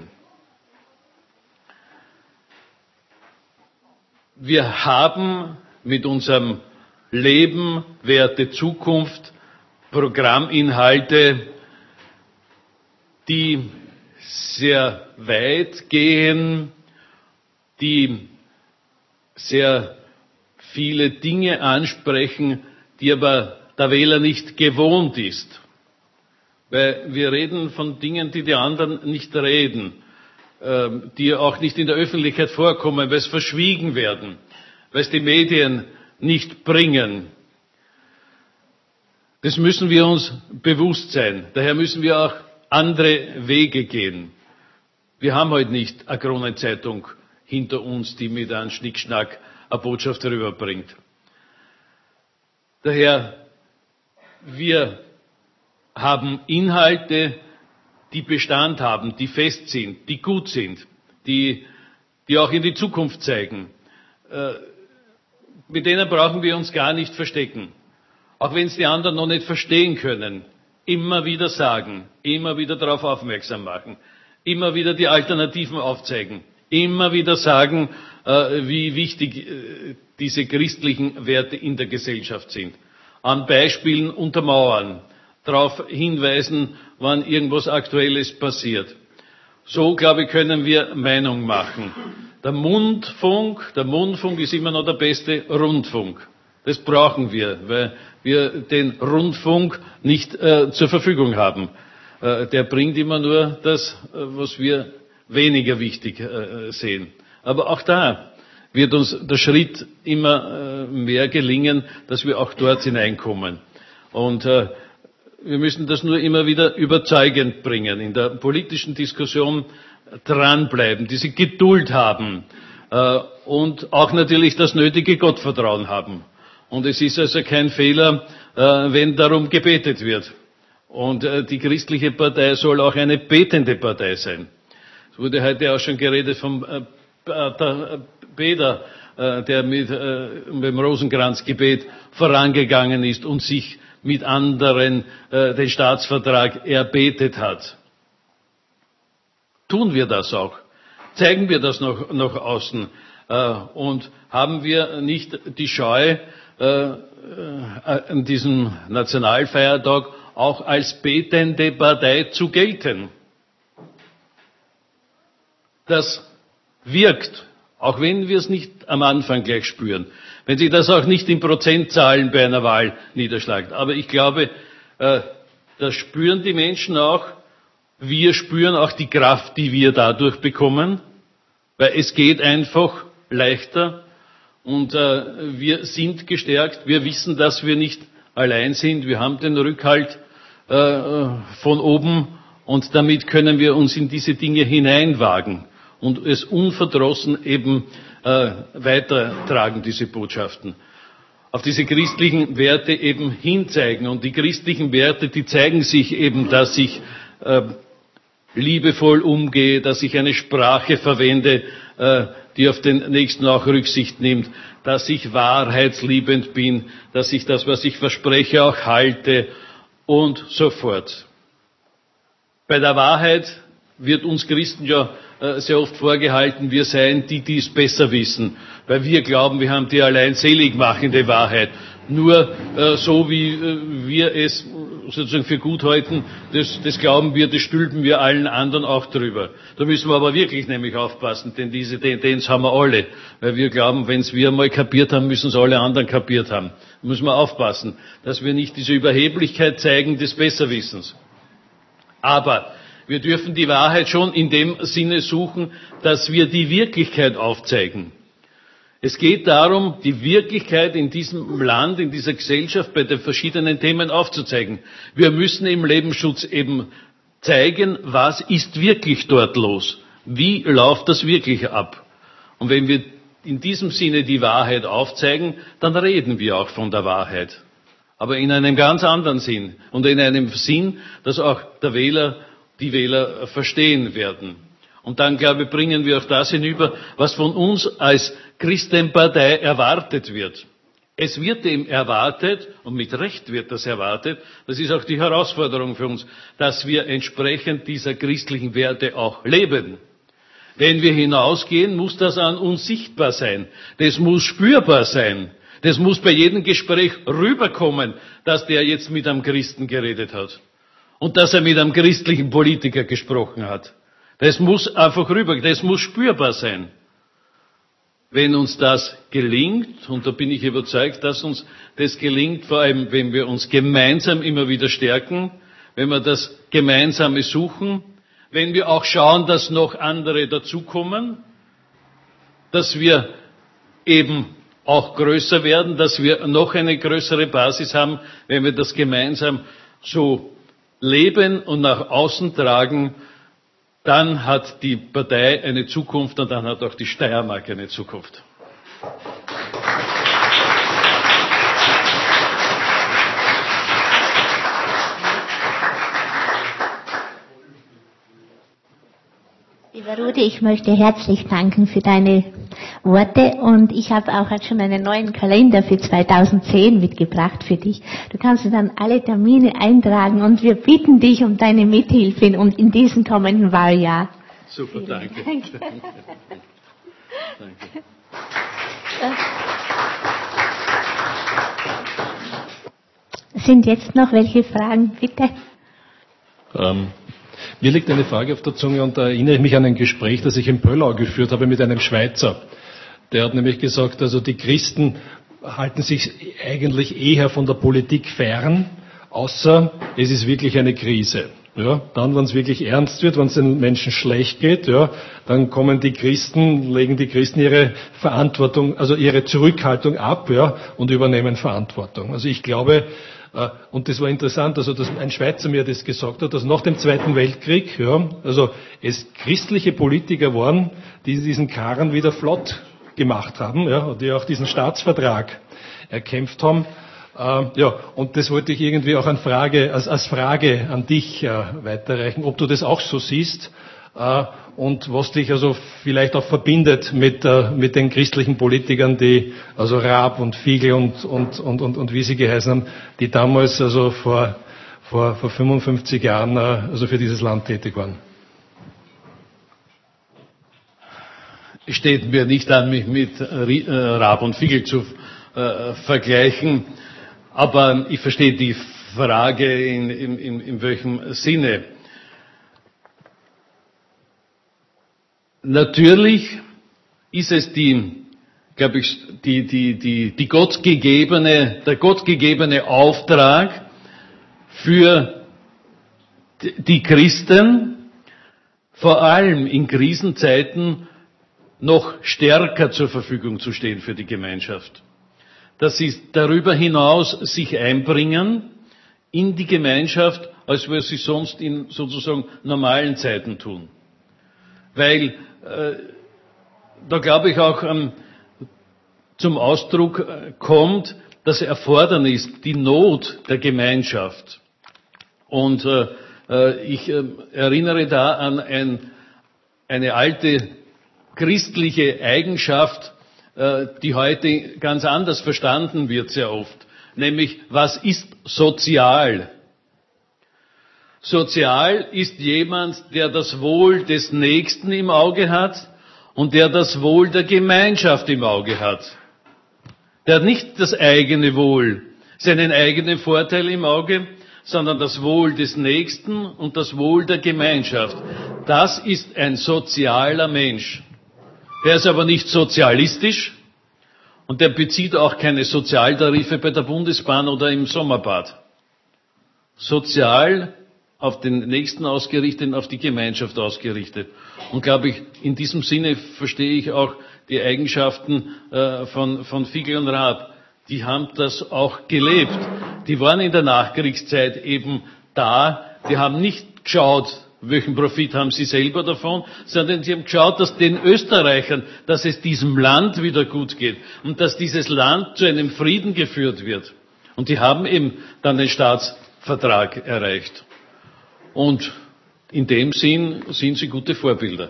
Wir haben mit unserem Leben, Werte, Zukunft, Programminhalte, die sehr weit gehen, die sehr viele Dinge ansprechen, die aber der Wähler nicht gewohnt ist. Weil wir reden von Dingen, die die anderen nicht reden, die auch nicht in der Öffentlichkeit vorkommen, weil es verschwiegen werden, weil es die Medien nicht bringen. Das müssen wir uns bewusst sein. Daher müssen wir auch andere Wege gehen. Wir haben heute nicht eine Kronenzeitung hinter uns, die mit einem Schnickschnack eine Botschaft rüberbringt. Daher, wir haben Inhalte, die Bestand haben, die fest sind, die gut sind, die, die auch in die Zukunft zeigen. Äh, mit denen brauchen wir uns gar nicht verstecken. Auch wenn es die anderen noch nicht verstehen können. Immer wieder sagen, immer wieder darauf aufmerksam machen, immer wieder die Alternativen aufzeigen, immer wieder sagen, äh, wie wichtig äh, diese christlichen Werte in der Gesellschaft sind. An Beispielen untermauern, darauf hinweisen, wann irgendwas Aktuelles passiert. So, glaube ich, können wir Meinung machen. Der Mundfunk, der Mundfunk ist immer noch der beste Rundfunk. Das brauchen wir, weil wir den Rundfunk nicht äh, zur Verfügung haben. Äh, der bringt immer nur das, äh, was wir weniger wichtig äh, sehen. Aber auch da wird uns der Schritt immer äh, mehr gelingen, dass wir auch dort hineinkommen. Und äh, wir müssen das nur immer wieder überzeugend bringen, in der politischen Diskussion dranbleiben, diese Geduld haben äh, und auch natürlich das nötige Gottvertrauen haben. Und es ist also kein Fehler, äh, wenn darum gebetet wird. Und äh, die christliche Partei soll auch eine betende Partei sein. Es wurde heute auch schon geredet vom äh, Pater Peter, äh, der mit, äh, mit dem Rosenkranzgebet vorangegangen ist und sich mit anderen äh, den Staatsvertrag erbetet hat. Tun wir das auch? Zeigen wir das noch nach außen? Äh, und haben wir nicht die Scheu, äh, äh, an diesem Nationalfeiertag auch als betende Partei zu gelten? Das wirkt, auch wenn wir es nicht am Anfang gleich spüren. Wenn sich das auch nicht in Prozentzahlen bei einer Wahl niederschlägt. Aber ich glaube, äh, das spüren die Menschen auch. Wir spüren auch die Kraft, die wir dadurch bekommen, weil es geht einfach leichter und äh, wir sind gestärkt. Wir wissen, dass wir nicht allein sind. Wir haben den Rückhalt äh, von oben und damit können wir uns in diese Dinge hineinwagen. und es unverdrossen eben äh, weitertragen, diese Botschaften. Auf diese christlichen Werte eben hinzeigen. Und die christlichen Werte, die zeigen sich eben, dass ich äh, liebevoll umgehe, dass ich eine Sprache verwende, äh, die auf den Nächsten auch Rücksicht nimmt, dass ich wahrheitsliebend bin, dass ich das, was ich verspreche, auch halte und so fort. Bei der Wahrheit wird uns Christen ja äh, sehr oft vorgehalten, wir seien die, die es besser wissen, weil wir glauben, wir haben die allein selig machende Wahrheit. Nur äh, so wie äh, wir es sozusagen für gut halten, das, das glauben wir, das stülpen wir allen anderen auch drüber. Da müssen wir aber wirklich nämlich aufpassen, denn diese Tendenz haben wir alle. Weil wir glauben, wenn es wir mal kapiert haben, müssen es alle anderen kapiert haben. Da müssen wir aufpassen, dass wir nicht diese Überheblichkeit zeigen des Besserwissens. Aber wir dürfen die Wahrheit schon in dem Sinne suchen, dass wir die Wirklichkeit aufzeigen. Es geht darum, die Wirklichkeit in diesem Land, in dieser Gesellschaft bei den verschiedenen Themen aufzuzeigen. Wir müssen im Lebensschutz eben zeigen, was ist wirklich dort los? Wie läuft das wirklich ab? Und wenn wir in diesem Sinne die Wahrheit aufzeigen, dann reden wir auch von der Wahrheit. Aber in einem ganz anderen Sinn und in einem Sinn, dass auch der Wähler, die Wähler verstehen werden. Und dann, glaube ich, bringen wir auch das hinüber, was von uns als Christenpartei erwartet wird. Es wird eben erwartet, und mit Recht wird das erwartet, das ist auch die Herausforderung für uns, dass wir entsprechend dieser christlichen Werte auch leben. Wenn wir hinausgehen, muss das an uns sichtbar sein. Das muss spürbar sein. Das muss bei jedem Gespräch rüberkommen, dass der jetzt mit einem Christen geredet hat. Und dass er mit einem christlichen Politiker gesprochen hat. Das muss einfach rüber, das muss spürbar sein. Wenn uns das gelingt, und da bin ich überzeugt, dass uns das gelingt, vor allem wenn wir uns gemeinsam immer wieder stärken, wenn wir das Gemeinsame suchen, wenn wir auch schauen, dass noch andere dazukommen, dass wir eben auch größer werden, dass wir noch eine größere Basis haben, wenn wir das gemeinsam so leben und nach außen tragen, dann hat die Partei eine Zukunft und dann hat auch die Steiermark eine Zukunft. Lieber Rudi, ich möchte herzlich danken für deine Worte und ich habe auch schon einen neuen Kalender für zweitausendzehn mitgebracht für dich. Du kannst dann alle Termine eintragen und wir bitten dich um deine Mithilfe in, in diesem kommenden Wahljahr. Super, danke. Danke. Danke. Sind jetzt noch welche Fragen, bitte? Ähm, mir liegt eine Frage auf der Zunge und da erinnere ich mich an ein Gespräch, das ich in Pöllau geführt habe mit einem Schweizer. Der hat nämlich gesagt, also die Christen halten sich eigentlich eher von der Politik fern, außer es ist wirklich eine Krise. Ja, dann, wenn es wirklich ernst wird, wenn es den Menschen schlecht geht, ja, dann kommen die Christen, legen die Christen ihre Verantwortung, also ihre Zurückhaltung ab, ja, und übernehmen Verantwortung. Also ich glaube, äh, und das war interessant, also dass ein Schweizer mir das gesagt hat, dass nach dem Zweiten Weltkrieg, ja, also es christliche Politiker waren, die diesen Karren wieder flott gemacht haben, ja, die auch diesen Staatsvertrag erkämpft haben. Äh, ja, und das wollte ich irgendwie auch an Frage, als, als Frage an dich äh, weiterreichen, ob du das auch so siehst äh, und was dich also vielleicht auch verbindet mit, äh, mit den christlichen Politikern, die, also Raab und Fiegel und, und, und, und, und wie sie geheißen haben, die damals also vor, vor, vor fünfundfünfzig Jahren äh, also für dieses Land tätig waren. Steht mir nicht an, mich mit äh, Raab und Fiegel zu äh, vergleichen. Aber ich verstehe die Frage in, in, in, in welchem Sinne. Natürlich ist es die, glaube ich, die, die, die, die gottgegebene, der gottgegebene Auftrag für die Christen, vor allem in Krisenzeiten, noch stärker zur Verfügung zu stehen für die Gemeinschaft. Dass sie darüber hinaus sich einbringen in die Gemeinschaft, als wir sie sonst in sozusagen normalen Zeiten tun. weil äh, da glaube ich auch ähm, zum Ausdruck äh, kommt, das Erfordernis, die Not der Gemeinschaft. Und äh, äh, ich äh, erinnere da an ein, eine alte christliche Eigenschaft, äh, die heute ganz anders verstanden wird sehr oft, nämlich was ist sozial? Sozial ist jemand, der das Wohl des Nächsten im Auge hat und der das Wohl der Gemeinschaft im Auge hat. Der hat nicht das eigene Wohl, seinen eigenen Vorteil im Auge, sondern das Wohl des Nächsten und das Wohl der Gemeinschaft. Das ist ein sozialer Mensch. Der ist aber nicht sozialistisch und der bezieht auch keine Sozialtarife bei der Bundesbahn oder im Sommerbad. Sozial auf den Nächsten ausgerichtet, auf die Gemeinschaft ausgerichtet. Und glaube ich, in diesem Sinne verstehe ich auch die Eigenschaften äh, von, von Figl und Raab. Die haben das auch gelebt. Die waren in der Nachkriegszeit eben da. Die haben nicht geschaut, welchen Profit haben sie selber davon, sondern sie haben geschaut, dass den Österreichern, dass es diesem Land wieder gut geht und dass dieses Land zu einem Frieden geführt wird. Und die haben eben dann den Staatsvertrag erreicht. Und in dem Sinn sind sie gute Vorbilder.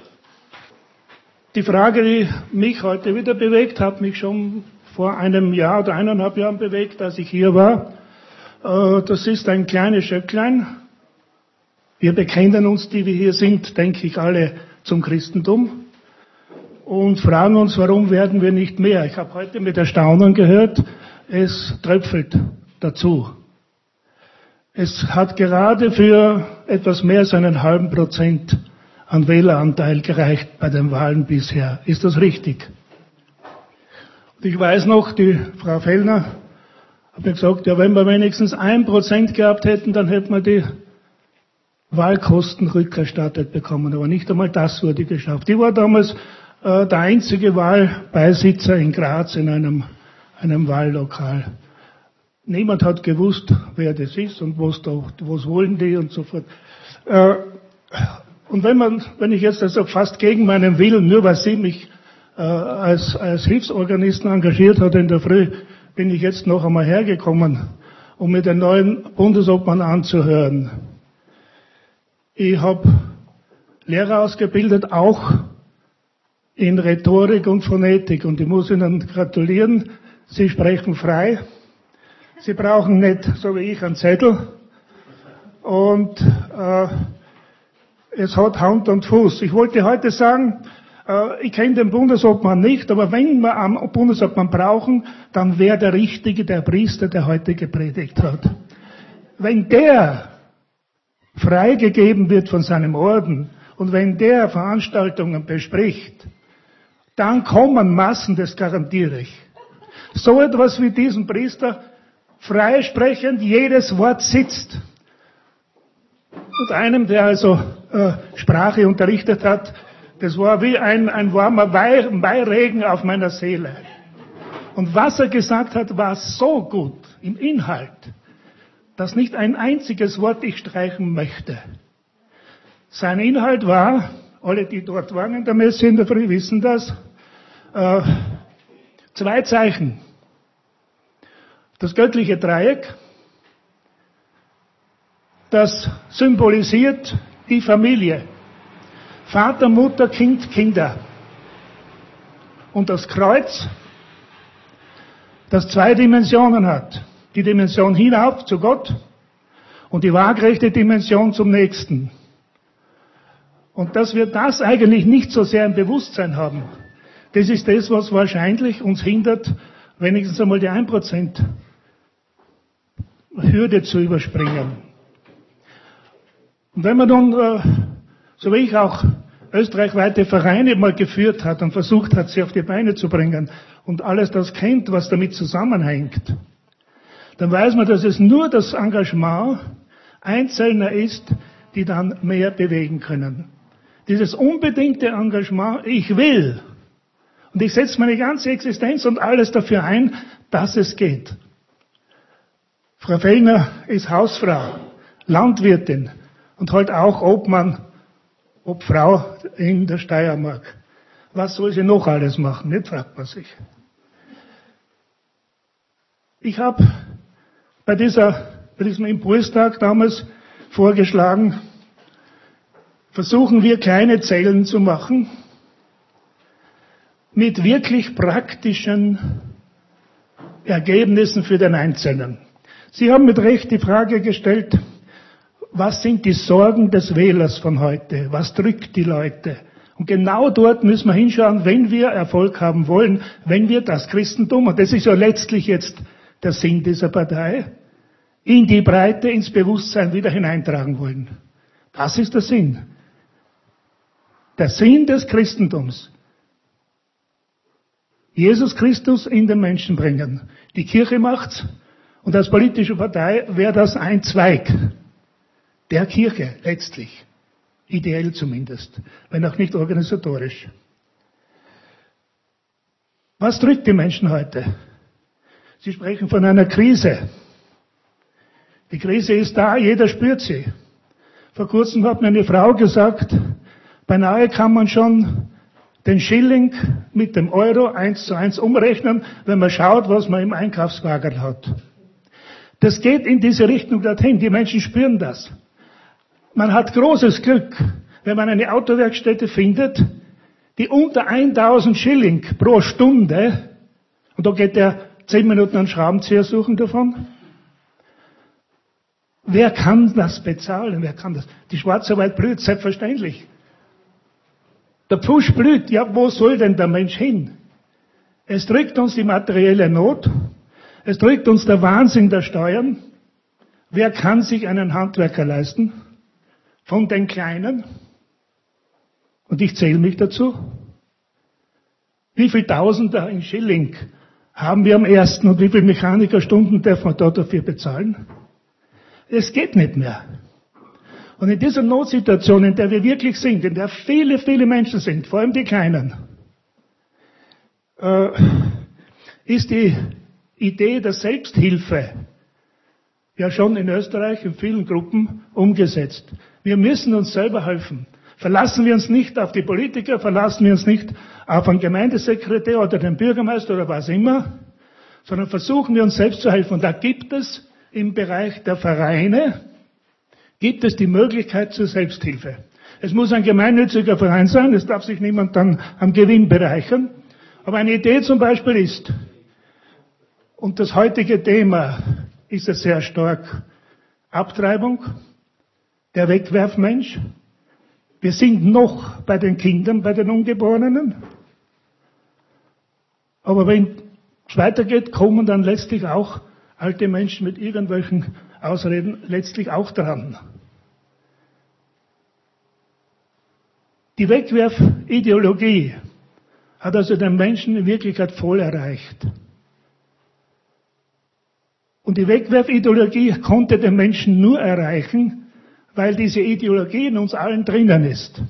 Die Frage, die mich heute wieder bewegt, hat mich schon vor einem Jahr oder eineinhalb Jahren bewegt, als ich hier war. Das ist ein kleines Schöcklein. Wir bekennen uns, die wir hier sind, denke ich, alle zum Christentum und fragen uns, warum werden wir nicht mehr? Ich habe heute mit Erstaunen gehört, es tröpfelt dazu. Es hat gerade für etwas mehr als einen halben Prozent an Wähleranteil gereicht bei den Wahlen bisher. Ist das richtig? Und ich weiß noch, die Frau Fellner hat mir gesagt, ja, wenn wir wenigstens ein Prozent gehabt hätten, dann hätten wir die Wahlkosten rückerstattet bekommen. Aber nicht einmal das wurde geschafft. Ich war damals äh, der einzige Wahlbeisitzer in Graz in einem, einem Wahllokal. Niemand hat gewusst, wer das ist und was da, was wollen die und so fort. Äh, und wenn man, wenn ich jetzt also fast gegen meinen Willen, nur weil sie mich äh, als, als Hilfsorganisten engagiert hat in der Früh, bin ich jetzt noch einmal hergekommen, um mir den neuen Bundesobmann anzuhören. Ich habe Lehrer ausgebildet, auch in Rhetorik und Phonetik. Und ich muss Ihnen gratulieren, Sie sprechen frei. Sie brauchen nicht, so wie ich, einen Zettel. Und äh, es hat Hand und Fuß. Ich wollte heute sagen, äh, ich kenne den Bundesobmann nicht, aber wenn wir einen Bundesobmann brauchen, dann wäre der Richtige der Priester, der heute gepredigt hat. Wenn der freigegeben wird von seinem Orden und wenn der Veranstaltungen bespricht, dann kommen Massen, das garantiere ich. So etwas wie diesen Priester, freisprechend, jedes Wort sitzt. Und einem, der also äh, Sprache unterrichtet hat, das war wie ein, ein warmer Weiregen auf meiner Seele. Und was er gesagt hat, war so gut im Inhalt, dass nicht ein einziges Wort ich streichen möchte. Sein Inhalt war, alle, die dort waren in der Messe in der Früh, wissen das, äh, zwei Zeichen. Das göttliche Dreieck, das symbolisiert die Familie. Vater, Mutter, Kind, Kinder. Und das Kreuz, das zwei Dimensionen hat. Die Dimension hinauf zu Gott und die waagrechte Dimension zum Nächsten. Und dass wir das eigentlich nicht so sehr im Bewusstsein haben, das ist das, was wahrscheinlich uns hindert, wenigstens einmal die ein Prozent Hürde zu überspringen. Und wenn man nun, äh, so wie ich auch österreichweite Vereine mal geführt hat und versucht hat, sie auf die Beine zu bringen und alles das kennt, was damit zusammenhängt, dann weiß man, dass es nur das Engagement Einzelner ist, die dann mehr bewegen können. Dieses unbedingte Engagement, ich will, und ich setze meine ganze Existenz und alles dafür ein, dass es geht. Frau Fellner ist Hausfrau, Landwirtin und halt auch Obmann ob Frau in der Steiermark. Was soll sie noch alles machen? Nicht, fragt man sich. Ich habe bei, dieser, bei diesem Impulstag damals vorgeschlagen, versuchen wir kleine Zellen zu machen mit wirklich praktischen Ergebnissen für den Einzelnen. Sie haben mit Recht die Frage gestellt, was sind die Sorgen des Wählers von heute? Was drückt die Leute? Und genau dort müssen wir hinschauen, wenn wir Erfolg haben wollen, wenn wir das Christentum, und das ist ja letztlich jetzt der Sinn dieser Partei, in die Breite, ins Bewusstsein wieder hineintragen wollen. Das ist der Sinn. Der Sinn des Christentums. Jesus Christus in den Menschen bringen. Die Kirche macht's, und als politische Partei wäre das ein Zweig der Kirche letztlich. Ideell zumindest, wenn auch nicht organisatorisch. Was drückt die Menschen heute? Sie sprechen von einer Krise. Die Krise ist da, jeder spürt sie. Vor kurzem hat mir eine Frau gesagt, beinahe kann man schon den Schilling mit dem Euro eins zu eins umrechnen, wenn man schaut, was man im Einkaufswagen hat. Das geht in diese Richtung dorthin. Die Menschen spüren das. Man hat großes Glück, wenn man eine Autowerkstätte findet, die unter tausend Schilling pro Stunde, und da geht der zehn Minuten einen Schraubenzieher suchen davon. Wer kann das bezahlen? Wer kann das? Die Schwarzarbeit blüht, selbstverständlich. Der Pfusch blüht. Ja, wo soll denn der Mensch hin? Es drückt uns die materielle Not. Es drückt uns der Wahnsinn der Steuern. Wer kann sich einen Handwerker leisten? Von den Kleinen. Und ich zähle mich dazu. Wie viel Tausender in Schilling haben wir am ersten und wie viele Mechanikerstunden darf man da dafür bezahlen? Es geht nicht mehr. Und in dieser Notsituation, in der wir wirklich sind, in der viele, viele Menschen sind, vor allem die Kleinen, äh, ist die Idee der Selbsthilfe ja schon in Österreich in vielen Gruppen umgesetzt. Wir müssen uns selber helfen. Verlassen wir uns nicht auf die Politiker, verlassen wir uns nicht auf einen Gemeindesekretär oder den Bürgermeister oder was immer, sondern versuchen wir uns selbst zu helfen. Und da gibt es im Bereich der Vereine, gibt es die Möglichkeit zur Selbsthilfe. Es muss ein gemeinnütziger Verein sein, es darf sich niemand dann am Gewinn bereichern. Aber eine Idee zum Beispiel ist, und das heutige Thema ist es sehr stark, Abtreibung, der Wegwerfmensch. Wir sind noch bei den Kindern, bei den Ungeborenen. Aber wenn es weitergeht, kommen dann letztlich auch alte Menschen mit irgendwelchen Ausreden letztlich auch dran. Die Wegwerfideologie hat also den Menschen in Wirklichkeit voll erreicht. Und die Wegwerfideologie konnte den Menschen nur erreichen, weil diese Ideologie in uns allen drinnen ist.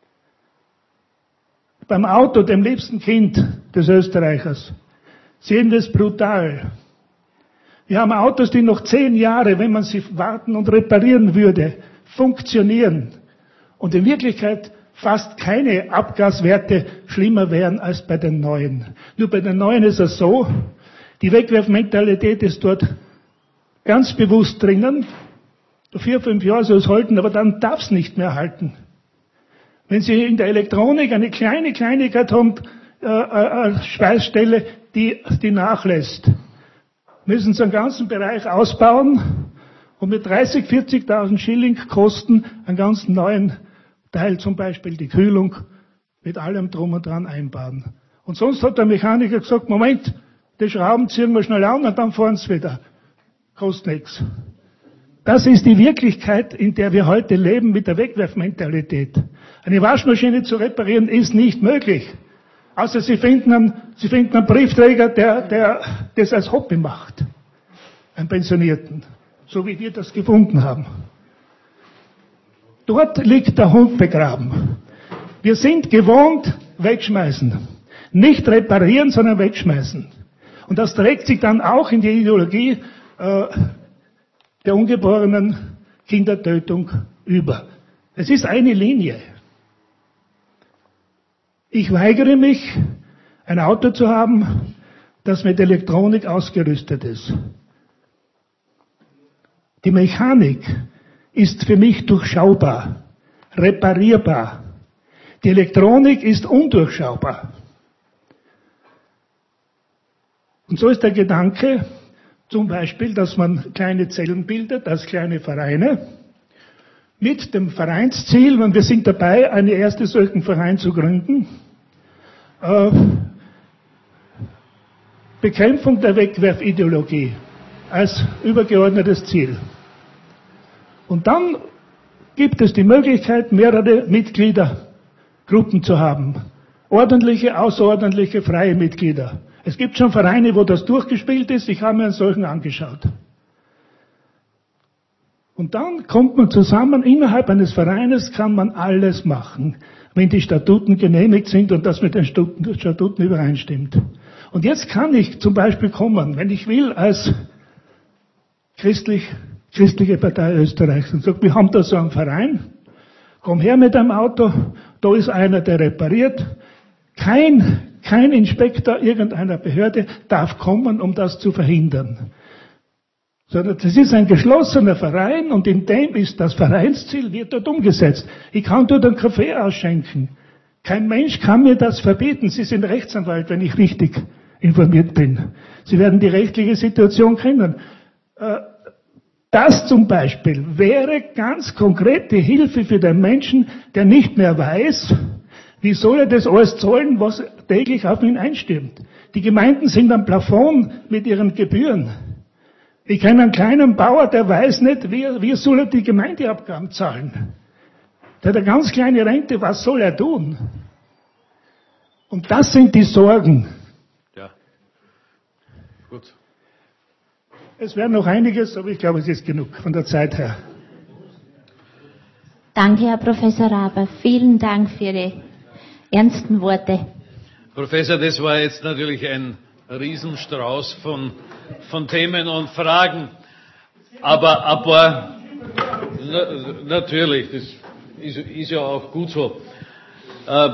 Beim Auto, dem liebsten Kind des Österreichers, sehen wir es brutal. Wir haben Autos, die noch zehn Jahre, wenn man sie warten und reparieren würde, funktionieren. Und in Wirklichkeit fast keine Abgaswerte schlimmer wären als bei den neuen. Nur bei den neuen ist es so, die Wegwerfmentalität ist dort ganz bewusst drinnen. Vier, fünf Jahre soll es halten, aber dann darf es nicht mehr halten. Wenn Sie in der Elektronik eine kleine Kleinigkeit haben, äh, eine Schweißstelle, die, die nachlässt, müssen Sie einen ganzen Bereich ausbauen und mit dreißig, vierzigtausend Schilling kosten einen ganz neuen Teil, zum Beispiel die Kühlung, mit allem drum und dran einbauen. Und sonst hat der Mechaniker gesagt, Moment, die Schrauben ziehen wir schnell an und dann fahren sie wieder. Kostet nichts. Das ist die Wirklichkeit, in der wir heute leben mit der Wegwerfmentalität. Eine Waschmaschine zu reparieren ist nicht möglich. Außer Sie finden einen, Sie finden einen Briefträger, der, der das als Hobby macht. Einen Pensionierten. So wie wir das gefunden haben. Dort liegt der Hund begraben. Wir sind gewohnt, wegschmeißen. Nicht reparieren, sondern wegschmeißen. Und das trägt sich dann auch in die Ideologie äh, der ungeborenen Kindertötung über. Es ist eine Linie. Ich weigere mich, ein Auto zu haben, das mit Elektronik ausgerüstet ist. Die Mechanik ist für mich durchschaubar, reparierbar. Die Elektronik ist undurchschaubar. Und so ist der Gedanke, zum Beispiel, dass man kleine Zellen bildet als kleine Vereine, mit dem Vereinsziel, und wir sind dabei, einen ersten solchen Verein zu gründen, äh, Bekämpfung der Wegwerfideologie als übergeordnetes Ziel. Und dann gibt es die Möglichkeit, mehrere Mitgliedergruppen zu haben. Ordentliche, außerordentliche, freie Mitglieder. Es gibt schon Vereine, wo das durchgespielt ist. Ich habe mir einen solchen angeschaut. Und dann kommt man zusammen. Innerhalb eines Vereines kann man alles machen, wenn die Statuten genehmigt sind und das mit den Statuten übereinstimmt. Und jetzt kann ich zum Beispiel kommen, wenn ich will, als christlich, christliche Partei Österreichs und sage, wir haben da so einen Verein, komm her mit einem Auto, da ist einer, der repariert. Kein, kein Inspektor irgendeiner Behörde darf kommen, um das zu verhindern. Sondern das ist ein geschlossener Verein und in dem ist das Vereinsziel, wird dort umgesetzt. Ich kann dort einen Kaffee ausschenken. Kein Mensch kann mir das verbieten. Sie sind Rechtsanwalt, wenn ich richtig informiert bin. Sie werden die rechtliche Situation kennen. Das zum Beispiel wäre ganz konkrete Hilfe für den Menschen, der nicht mehr weiß, wie soll er das alles zahlen, was täglich auf ihn einstürmt. Die Gemeinden sind am Plafond mit ihren Gebühren. Ich kenne einen kleinen Bauer, der weiß nicht, wie, wie soll er die Gemeindeabgaben zahlen. Der hat eine ganz kleine Rente, was soll er tun? Und das sind die Sorgen. Ja, gut. Es wäre noch einiges, aber ich glaube, es ist genug von der Zeit her. Danke, Herr Professor Raber. Vielen Dank für Ihre ernsten Worte. Professor, das war jetzt natürlich ein Riesenstrauß von, von Themen und Fragen. Aber ein paar, na, natürlich, das ist, ist ja auch gut so. Äh,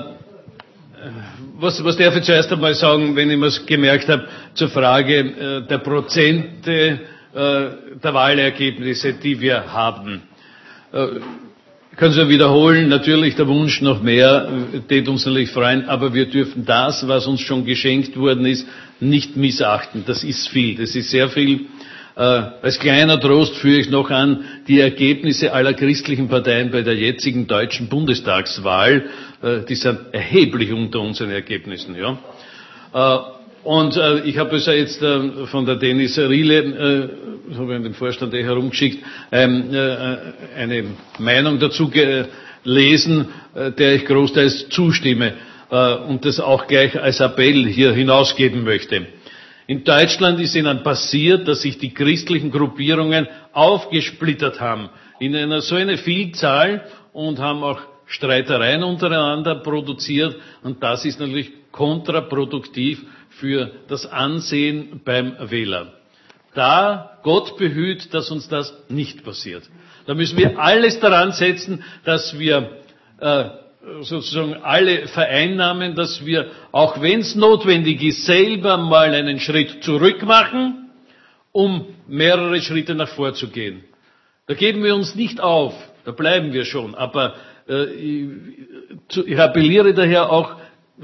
was, was darf ich zuerst einmal sagen, wenn ich mir gemerkt habe, zur Frage äh, der Prozente äh, der Wahlergebnisse, die wir haben. Äh, Ich kann es ja wiederholen, natürlich der Wunsch noch mehr, tät uns natürlich freuen, aber wir dürfen das, was uns schon geschenkt worden ist, nicht missachten. Das ist viel, das ist sehr viel. Äh, als kleiner Trost führe ich noch an, die Ergebnisse aller christlichen Parteien bei der jetzigen deutschen Bundestagswahl, äh, die sind erheblich unter unseren Ergebnissen. Ja. Äh, Und äh, ich habe also jetzt äh, von der Dennis Riele, äh, das habe ich in den Vorstand eh herumgeschickt, ähm, äh, eine Meinung dazu gelesen, äh, der ich großteils zustimme äh, und das auch gleich als Appell hier hinausgeben möchte. In Deutschland ist ihnen passiert, dass sich die christlichen Gruppierungen aufgesplittert haben in einer so eine Vielzahl und haben auch Streitereien untereinander produziert und das ist natürlich kontraproduktiv für das Ansehen beim Wähler. Da, Gott behüt, dass uns das nicht passiert. Da müssen wir alles daran setzen, dass wir äh, sozusagen alle vereinnahmen, dass wir, auch wenn es notwendig ist, selber mal einen Schritt zurück machen, um mehrere Schritte nach vor zu gehen. Da geben wir uns nicht auf, da bleiben wir schon. Aber äh, ich, ich appelliere daher auch,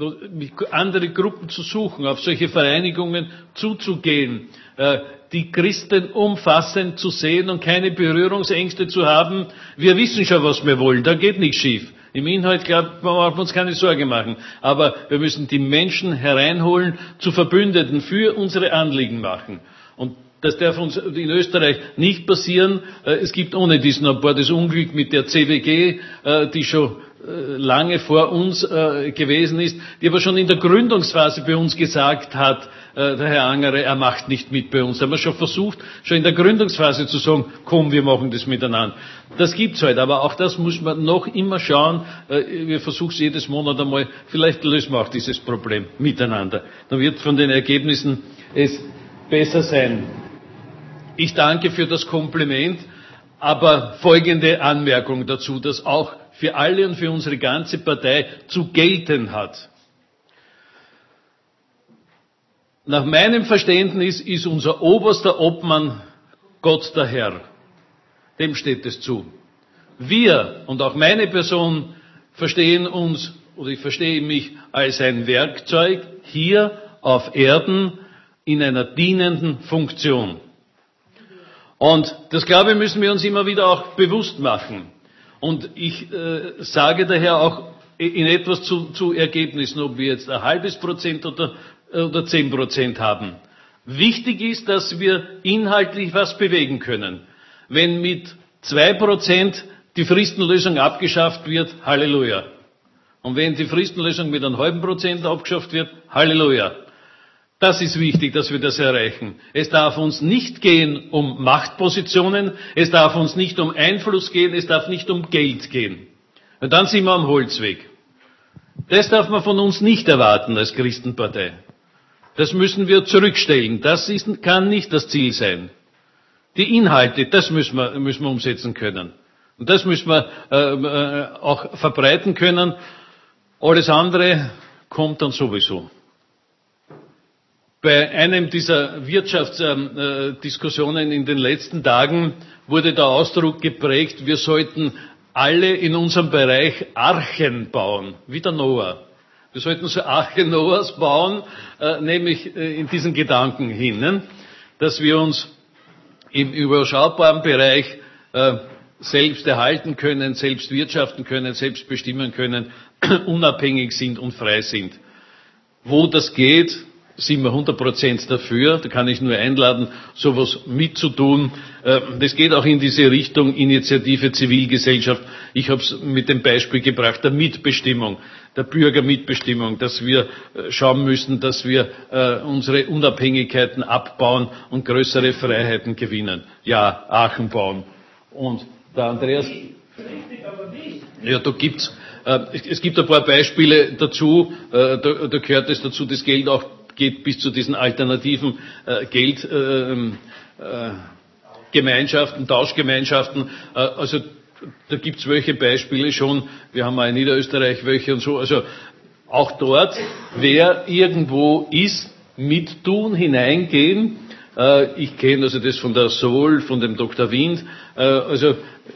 andere Gruppen zu suchen, auf solche Vereinigungen zuzugehen, die Christen umfassend zu sehen und keine Berührungsängste zu haben. Wir wissen schon, was wir wollen, da geht nichts schief. Im Inhalt, glaubt man, braucht uns keine Sorge machen. Aber wir müssen die Menschen hereinholen, zu Verbündeten für unsere Anliegen machen. Und das darf uns in Österreich nicht passieren. Es gibt ohne diesen ein paar das Unglück mit der C W G, die schon lange vor uns äh, gewesen ist, die aber schon in der Gründungsphase bei uns gesagt hat, äh, der Herr Angere, er macht nicht mit bei uns. Da haben wir schon versucht, schon in der Gründungsphase zu sagen, komm, wir machen das miteinander. Das gibt's halt, aber auch das muss man noch immer schauen. Äh, wir versuchen es jedes Monat einmal, vielleicht lösen wir auch dieses Problem miteinander. Dann wird von den Ergebnissen es besser sein. Ich danke für das Kompliment, aber folgende Anmerkung dazu, dass auch für alle und für unsere ganze Partei zu gelten hat. Nach meinem Verständnis ist unser oberster Obmann Gott der Herr. Dem steht es zu. Wir und auch meine Person verstehen uns, oder ich verstehe mich als ein Werkzeug hier auf Erden in einer dienenden Funktion. Und das, glaube ich, müssen wir uns immer wieder auch bewusst machen. Und ich äh, sage daher auch in etwas zu, zu Ergebnissen, ob wir jetzt ein halbes Prozent oder, oder zehn Prozent haben. Wichtig ist, dass wir inhaltlich was bewegen können. Wenn mit zwei Prozent die Fristenlösung abgeschafft wird, Halleluja. Und wenn die Fristenlösung mit einem halben Prozent abgeschafft wird, Halleluja. Das ist wichtig, dass wir das erreichen. Es darf uns nicht gehen um Machtpositionen, es darf uns nicht um Einfluss gehen, es darf nicht um Geld gehen. Und dann sind wir am Holzweg. Das darf man von uns nicht erwarten als Christenpartei. Das müssen wir zurückstellen. Das ist, kann nicht das Ziel sein. Die Inhalte, das müssen wir, müssen wir umsetzen können. Und das müssen wir äh, auch verbreiten können. Alles andere kommt dann sowieso. Bei einem dieser Wirtschaftsdiskussionen in den letzten Tagen wurde der Ausdruck geprägt, wir sollten alle in unserem Bereich Archen bauen, wie der Noah. Wir sollten so Arche Noahs bauen, äh, nämlich äh, in diesen Gedanken hin, ne? Dass wir uns im überschaubaren Bereich äh, selbst erhalten können, selbst wirtschaften können, selbst bestimmen können, unabhängig sind und frei sind. Wo das geht, sind wir hundert Prozent dafür. Da kann ich nur einladen, sowas mitzutun. Das geht auch in diese Richtung Initiative Zivilgesellschaft. Ich habe es mit dem Beispiel gebracht, der Mitbestimmung, der Bürgermitbestimmung, dass wir schauen müssen, dass wir unsere Unabhängigkeiten abbauen und größere Freiheiten gewinnen. Ja, Aachen bauen. Und der Andreas... Ja, da gibt's, es gibt ein paar Beispiele dazu, da, da gehört es dazu, das Geld auch geht bis zu diesen alternativen äh, Geldgemeinschaften, äh, äh, Tauschgemeinschaften. Äh, also da gibt es welche Beispiele schon. Wir haben auch in Niederösterreich welche und so. Also auch dort, wer irgendwo ist, mittun, hineingehen. Äh, ich kenne also das von der Soul, von dem Doktor Wind. Äh, also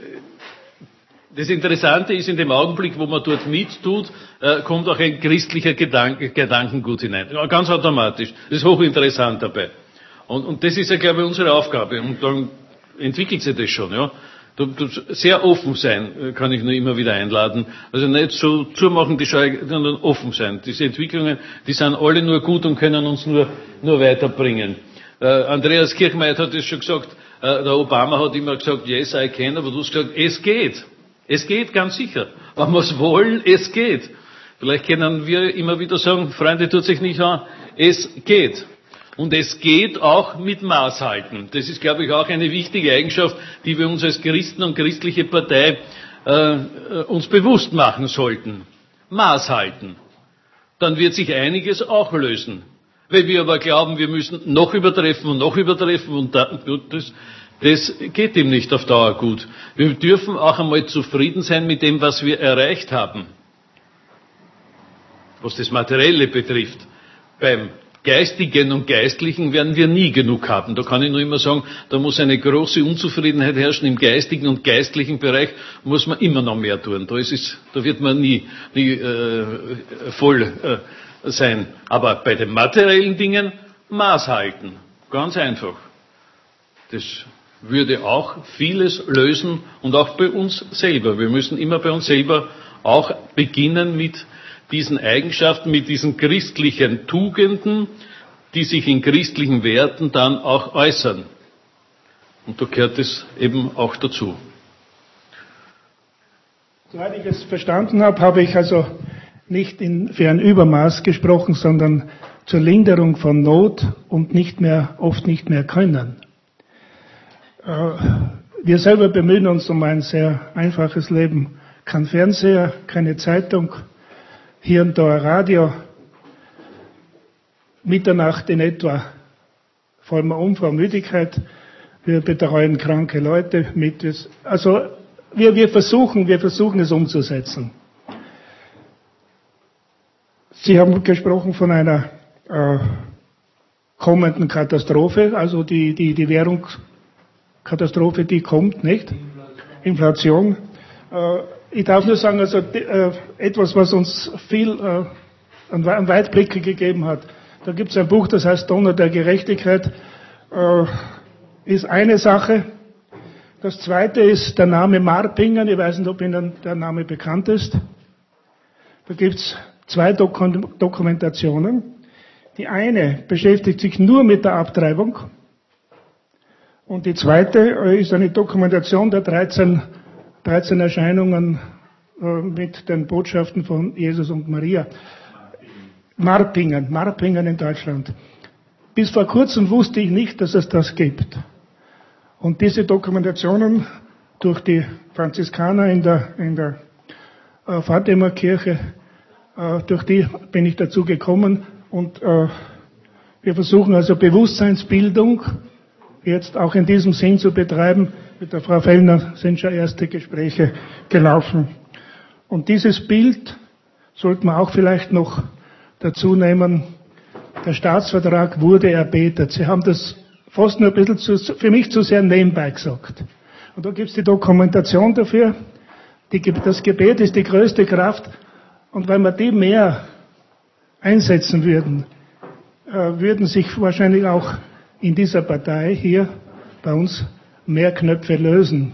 das Interessante ist, in dem Augenblick, wo man dort mittut, äh, kommt auch ein christlicher Gedanke, Gedankengut hinein. Ja, ganz automatisch. Das ist hochinteressant dabei. Und, und das ist ja, glaube ich, unsere Aufgabe. Und dann entwickelt sich das schon, ja. Du, du, sehr offen sein, kann ich nur immer wieder einladen. Also nicht so zumachen, die Scheu, sondern offen sein. Diese Entwicklungen, die sind alle nur gut und können uns nur, nur weiterbringen. Äh, Andreas Kirchmeier hat es schon gesagt, äh, der Obama hat immer gesagt, yes, I can, aber du hast gesagt, es geht. Es geht ganz sicher. Man muss wollen, es geht. Vielleicht können wir immer wieder sagen, Freunde, tut sich nicht an, es geht. Und es geht auch mit Maß halten. Das ist, glaube ich, auch eine wichtige Eigenschaft, die wir uns als Christen und christliche Partei äh, uns bewusst machen sollten. Maß halten. Dann wird sich einiges auch lösen. Wenn wir aber glauben, wir müssen noch übertreffen und noch übertreffen und da, das, das geht ihm nicht auf Dauer gut. Wir dürfen auch einmal zufrieden sein mit dem, was wir erreicht haben. Was das Materielle betrifft. Beim Geistigen und Geistlichen werden wir nie genug haben. Da kann ich nur immer sagen, da muss eine große Unzufriedenheit herrschen. Im geistigen und geistlichen Bereich muss man immer noch mehr tun. Da, ist es, da wird man nie, nie äh, voll äh, sein. Aber bei den materiellen Dingen Maß halten. Ganz einfach. Das würde auch vieles lösen und auch bei uns selber. Wir müssen immer bei uns selber auch beginnen mit diesen Eigenschaften, mit diesen christlichen Tugenden, die sich in christlichen Werten dann auch äußern. Und da gehört es eben auch dazu. Soweit ich es verstanden habe, habe ich also nicht in, für ein Übermaß gesprochen, sondern zur Linderung von Not und nicht mehr, oft nicht mehr können. Wir selber bemühen uns um ein sehr einfaches Leben. Kein Fernseher, keine Zeitung, hier und da ein Radio. Mitternacht in etwa fallen wir um vor Müdigkeit. Wir betreuen kranke Leute mit. Also wir, wir versuchen, wir versuchen es umzusetzen. Sie haben gesprochen von einer äh, kommenden Katastrophe, also die, die, die Währungskatastrophe, die kommt, nicht? Inflation. Äh, ich darf nur sagen, also äh, etwas, was uns viel äh, an, an Weitblicke gegeben hat. Da gibt es ein Buch, das heißt Donner der Gerechtigkeit, äh, ist eine Sache. Das zweite ist der Name Marpingen. Ich weiß nicht, ob Ihnen der Name bekannt ist. Da gibt es zwei Dok- Dokumentationen. Die eine beschäftigt sich nur mit der Abtreibung. Und die zweite ist eine Dokumentation der dreizehn, dreizehn Erscheinungen äh, mit den Botschaften von Jesus und Maria. Marpingen, Marpingen in Deutschland. Bis vor kurzem wusste ich nicht, dass es das gibt. Und diese Dokumentationen durch die Franziskaner in der, in der äh, Fatima-Kirche, äh, durch die bin ich dazu gekommen. Und äh, wir versuchen also Bewusstseinsbildung jetzt auch in diesem Sinn zu betreiben. Mit der Frau Fellner sind schon erste Gespräche gelaufen. Und dieses Bild sollte man auch vielleicht noch dazu nehmen. Der Staatsvertrag wurde erbetet. Sie haben das fast nur ein bisschen zu, für mich zu sehr nebenbei gesagt. Und da gibt es die Dokumentation dafür. Die, das Gebet ist die größte Kraft. Und wenn wir die mehr einsetzen würden, äh, würden sich wahrscheinlich auch in dieser Partei hier bei uns mehr Knöpfe lösen.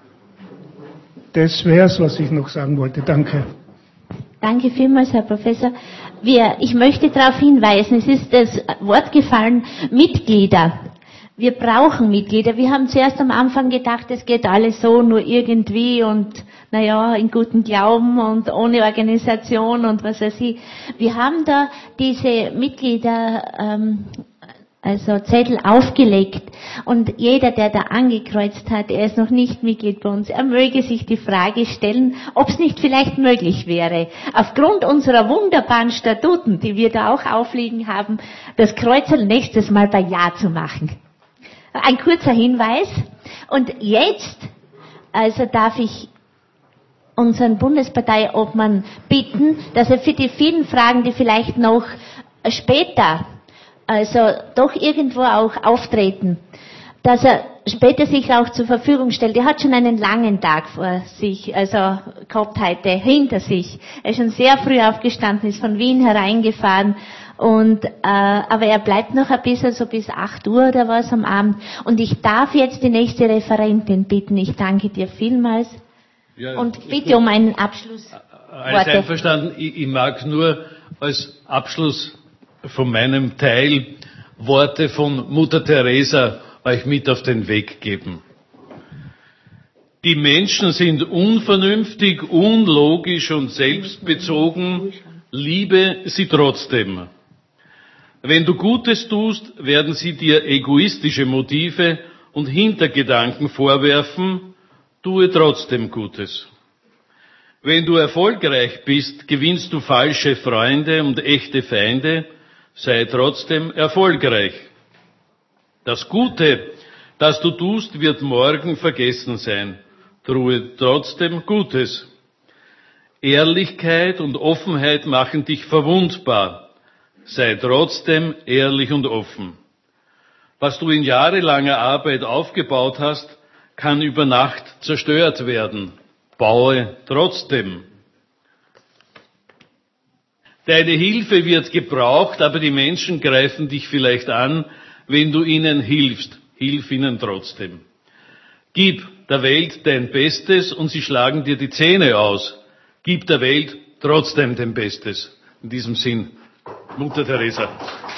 Das wäre es, was ich noch sagen wollte. Danke. Danke vielmals, Herr Professor. Wir, ich möchte darauf hinweisen, es ist das Wort gefallen, Mitglieder. Wir brauchen Mitglieder. Wir haben zuerst am Anfang gedacht, es geht alles so, nur irgendwie und, naja, in gutem Glauben und ohne Organisation und was weiß ich. Wir haben da diese Mitglieder, ähm, also Zettel aufgelegt und jeder, der da angekreuzt hat, er ist noch nicht Mitglied bei uns, er möge sich die Frage stellen, ob es nicht vielleicht möglich wäre, aufgrund unserer wunderbaren Statuten, die wir da auch aufliegen haben, das Kreuzel nächstes Mal bei Ja zu machen. Ein kurzer Hinweis. Und jetzt, also darf ich unseren Bundesparteiobmann bitten, dass er für die vielen Fragen, die vielleicht noch später, also doch irgendwo auch auftreten, dass er später sich auch zur Verfügung stellt. Er hat schon einen langen Tag vor sich, also gehabt heute, hinter sich. Er ist schon sehr früh aufgestanden, ist von Wien hereingefahren. Und, äh, aber er bleibt noch ein bisschen, so bis acht Uhr oder was am Abend. Und ich darf jetzt die nächste Referentin bitten. Ich danke dir vielmals. Ja, und bitte um einen Abschluss. Alles einverstanden. Ich, ich mag nur als Abschluss von meinem Teil Worte von Mutter Teresa euch mit auf den Weg geben. Die Menschen sind unvernünftig, unlogisch und selbstbezogen. Liebe sie trotzdem. Wenn du Gutes tust, werden sie dir egoistische Motive und Hintergedanken vorwerfen, tue trotzdem Gutes. Wenn du erfolgreich bist, gewinnst du falsche Freunde und echte Feinde, sei trotzdem erfolgreich. Das Gute, das du tust, wird morgen vergessen sein, tue trotzdem Gutes. Ehrlichkeit und Offenheit machen dich verwundbar. Sei trotzdem ehrlich und offen. Was du in jahrelanger Arbeit aufgebaut hast, kann über Nacht zerstört werden. Baue trotzdem. Deine Hilfe wird gebraucht, aber die Menschen greifen dich vielleicht an, wenn du ihnen hilfst. Hilf ihnen trotzdem. Gib der Welt dein Bestes und sie schlagen dir die Zähne aus. Gib der Welt trotzdem dein Bestes. In diesem Sinn, Mutter Teresa.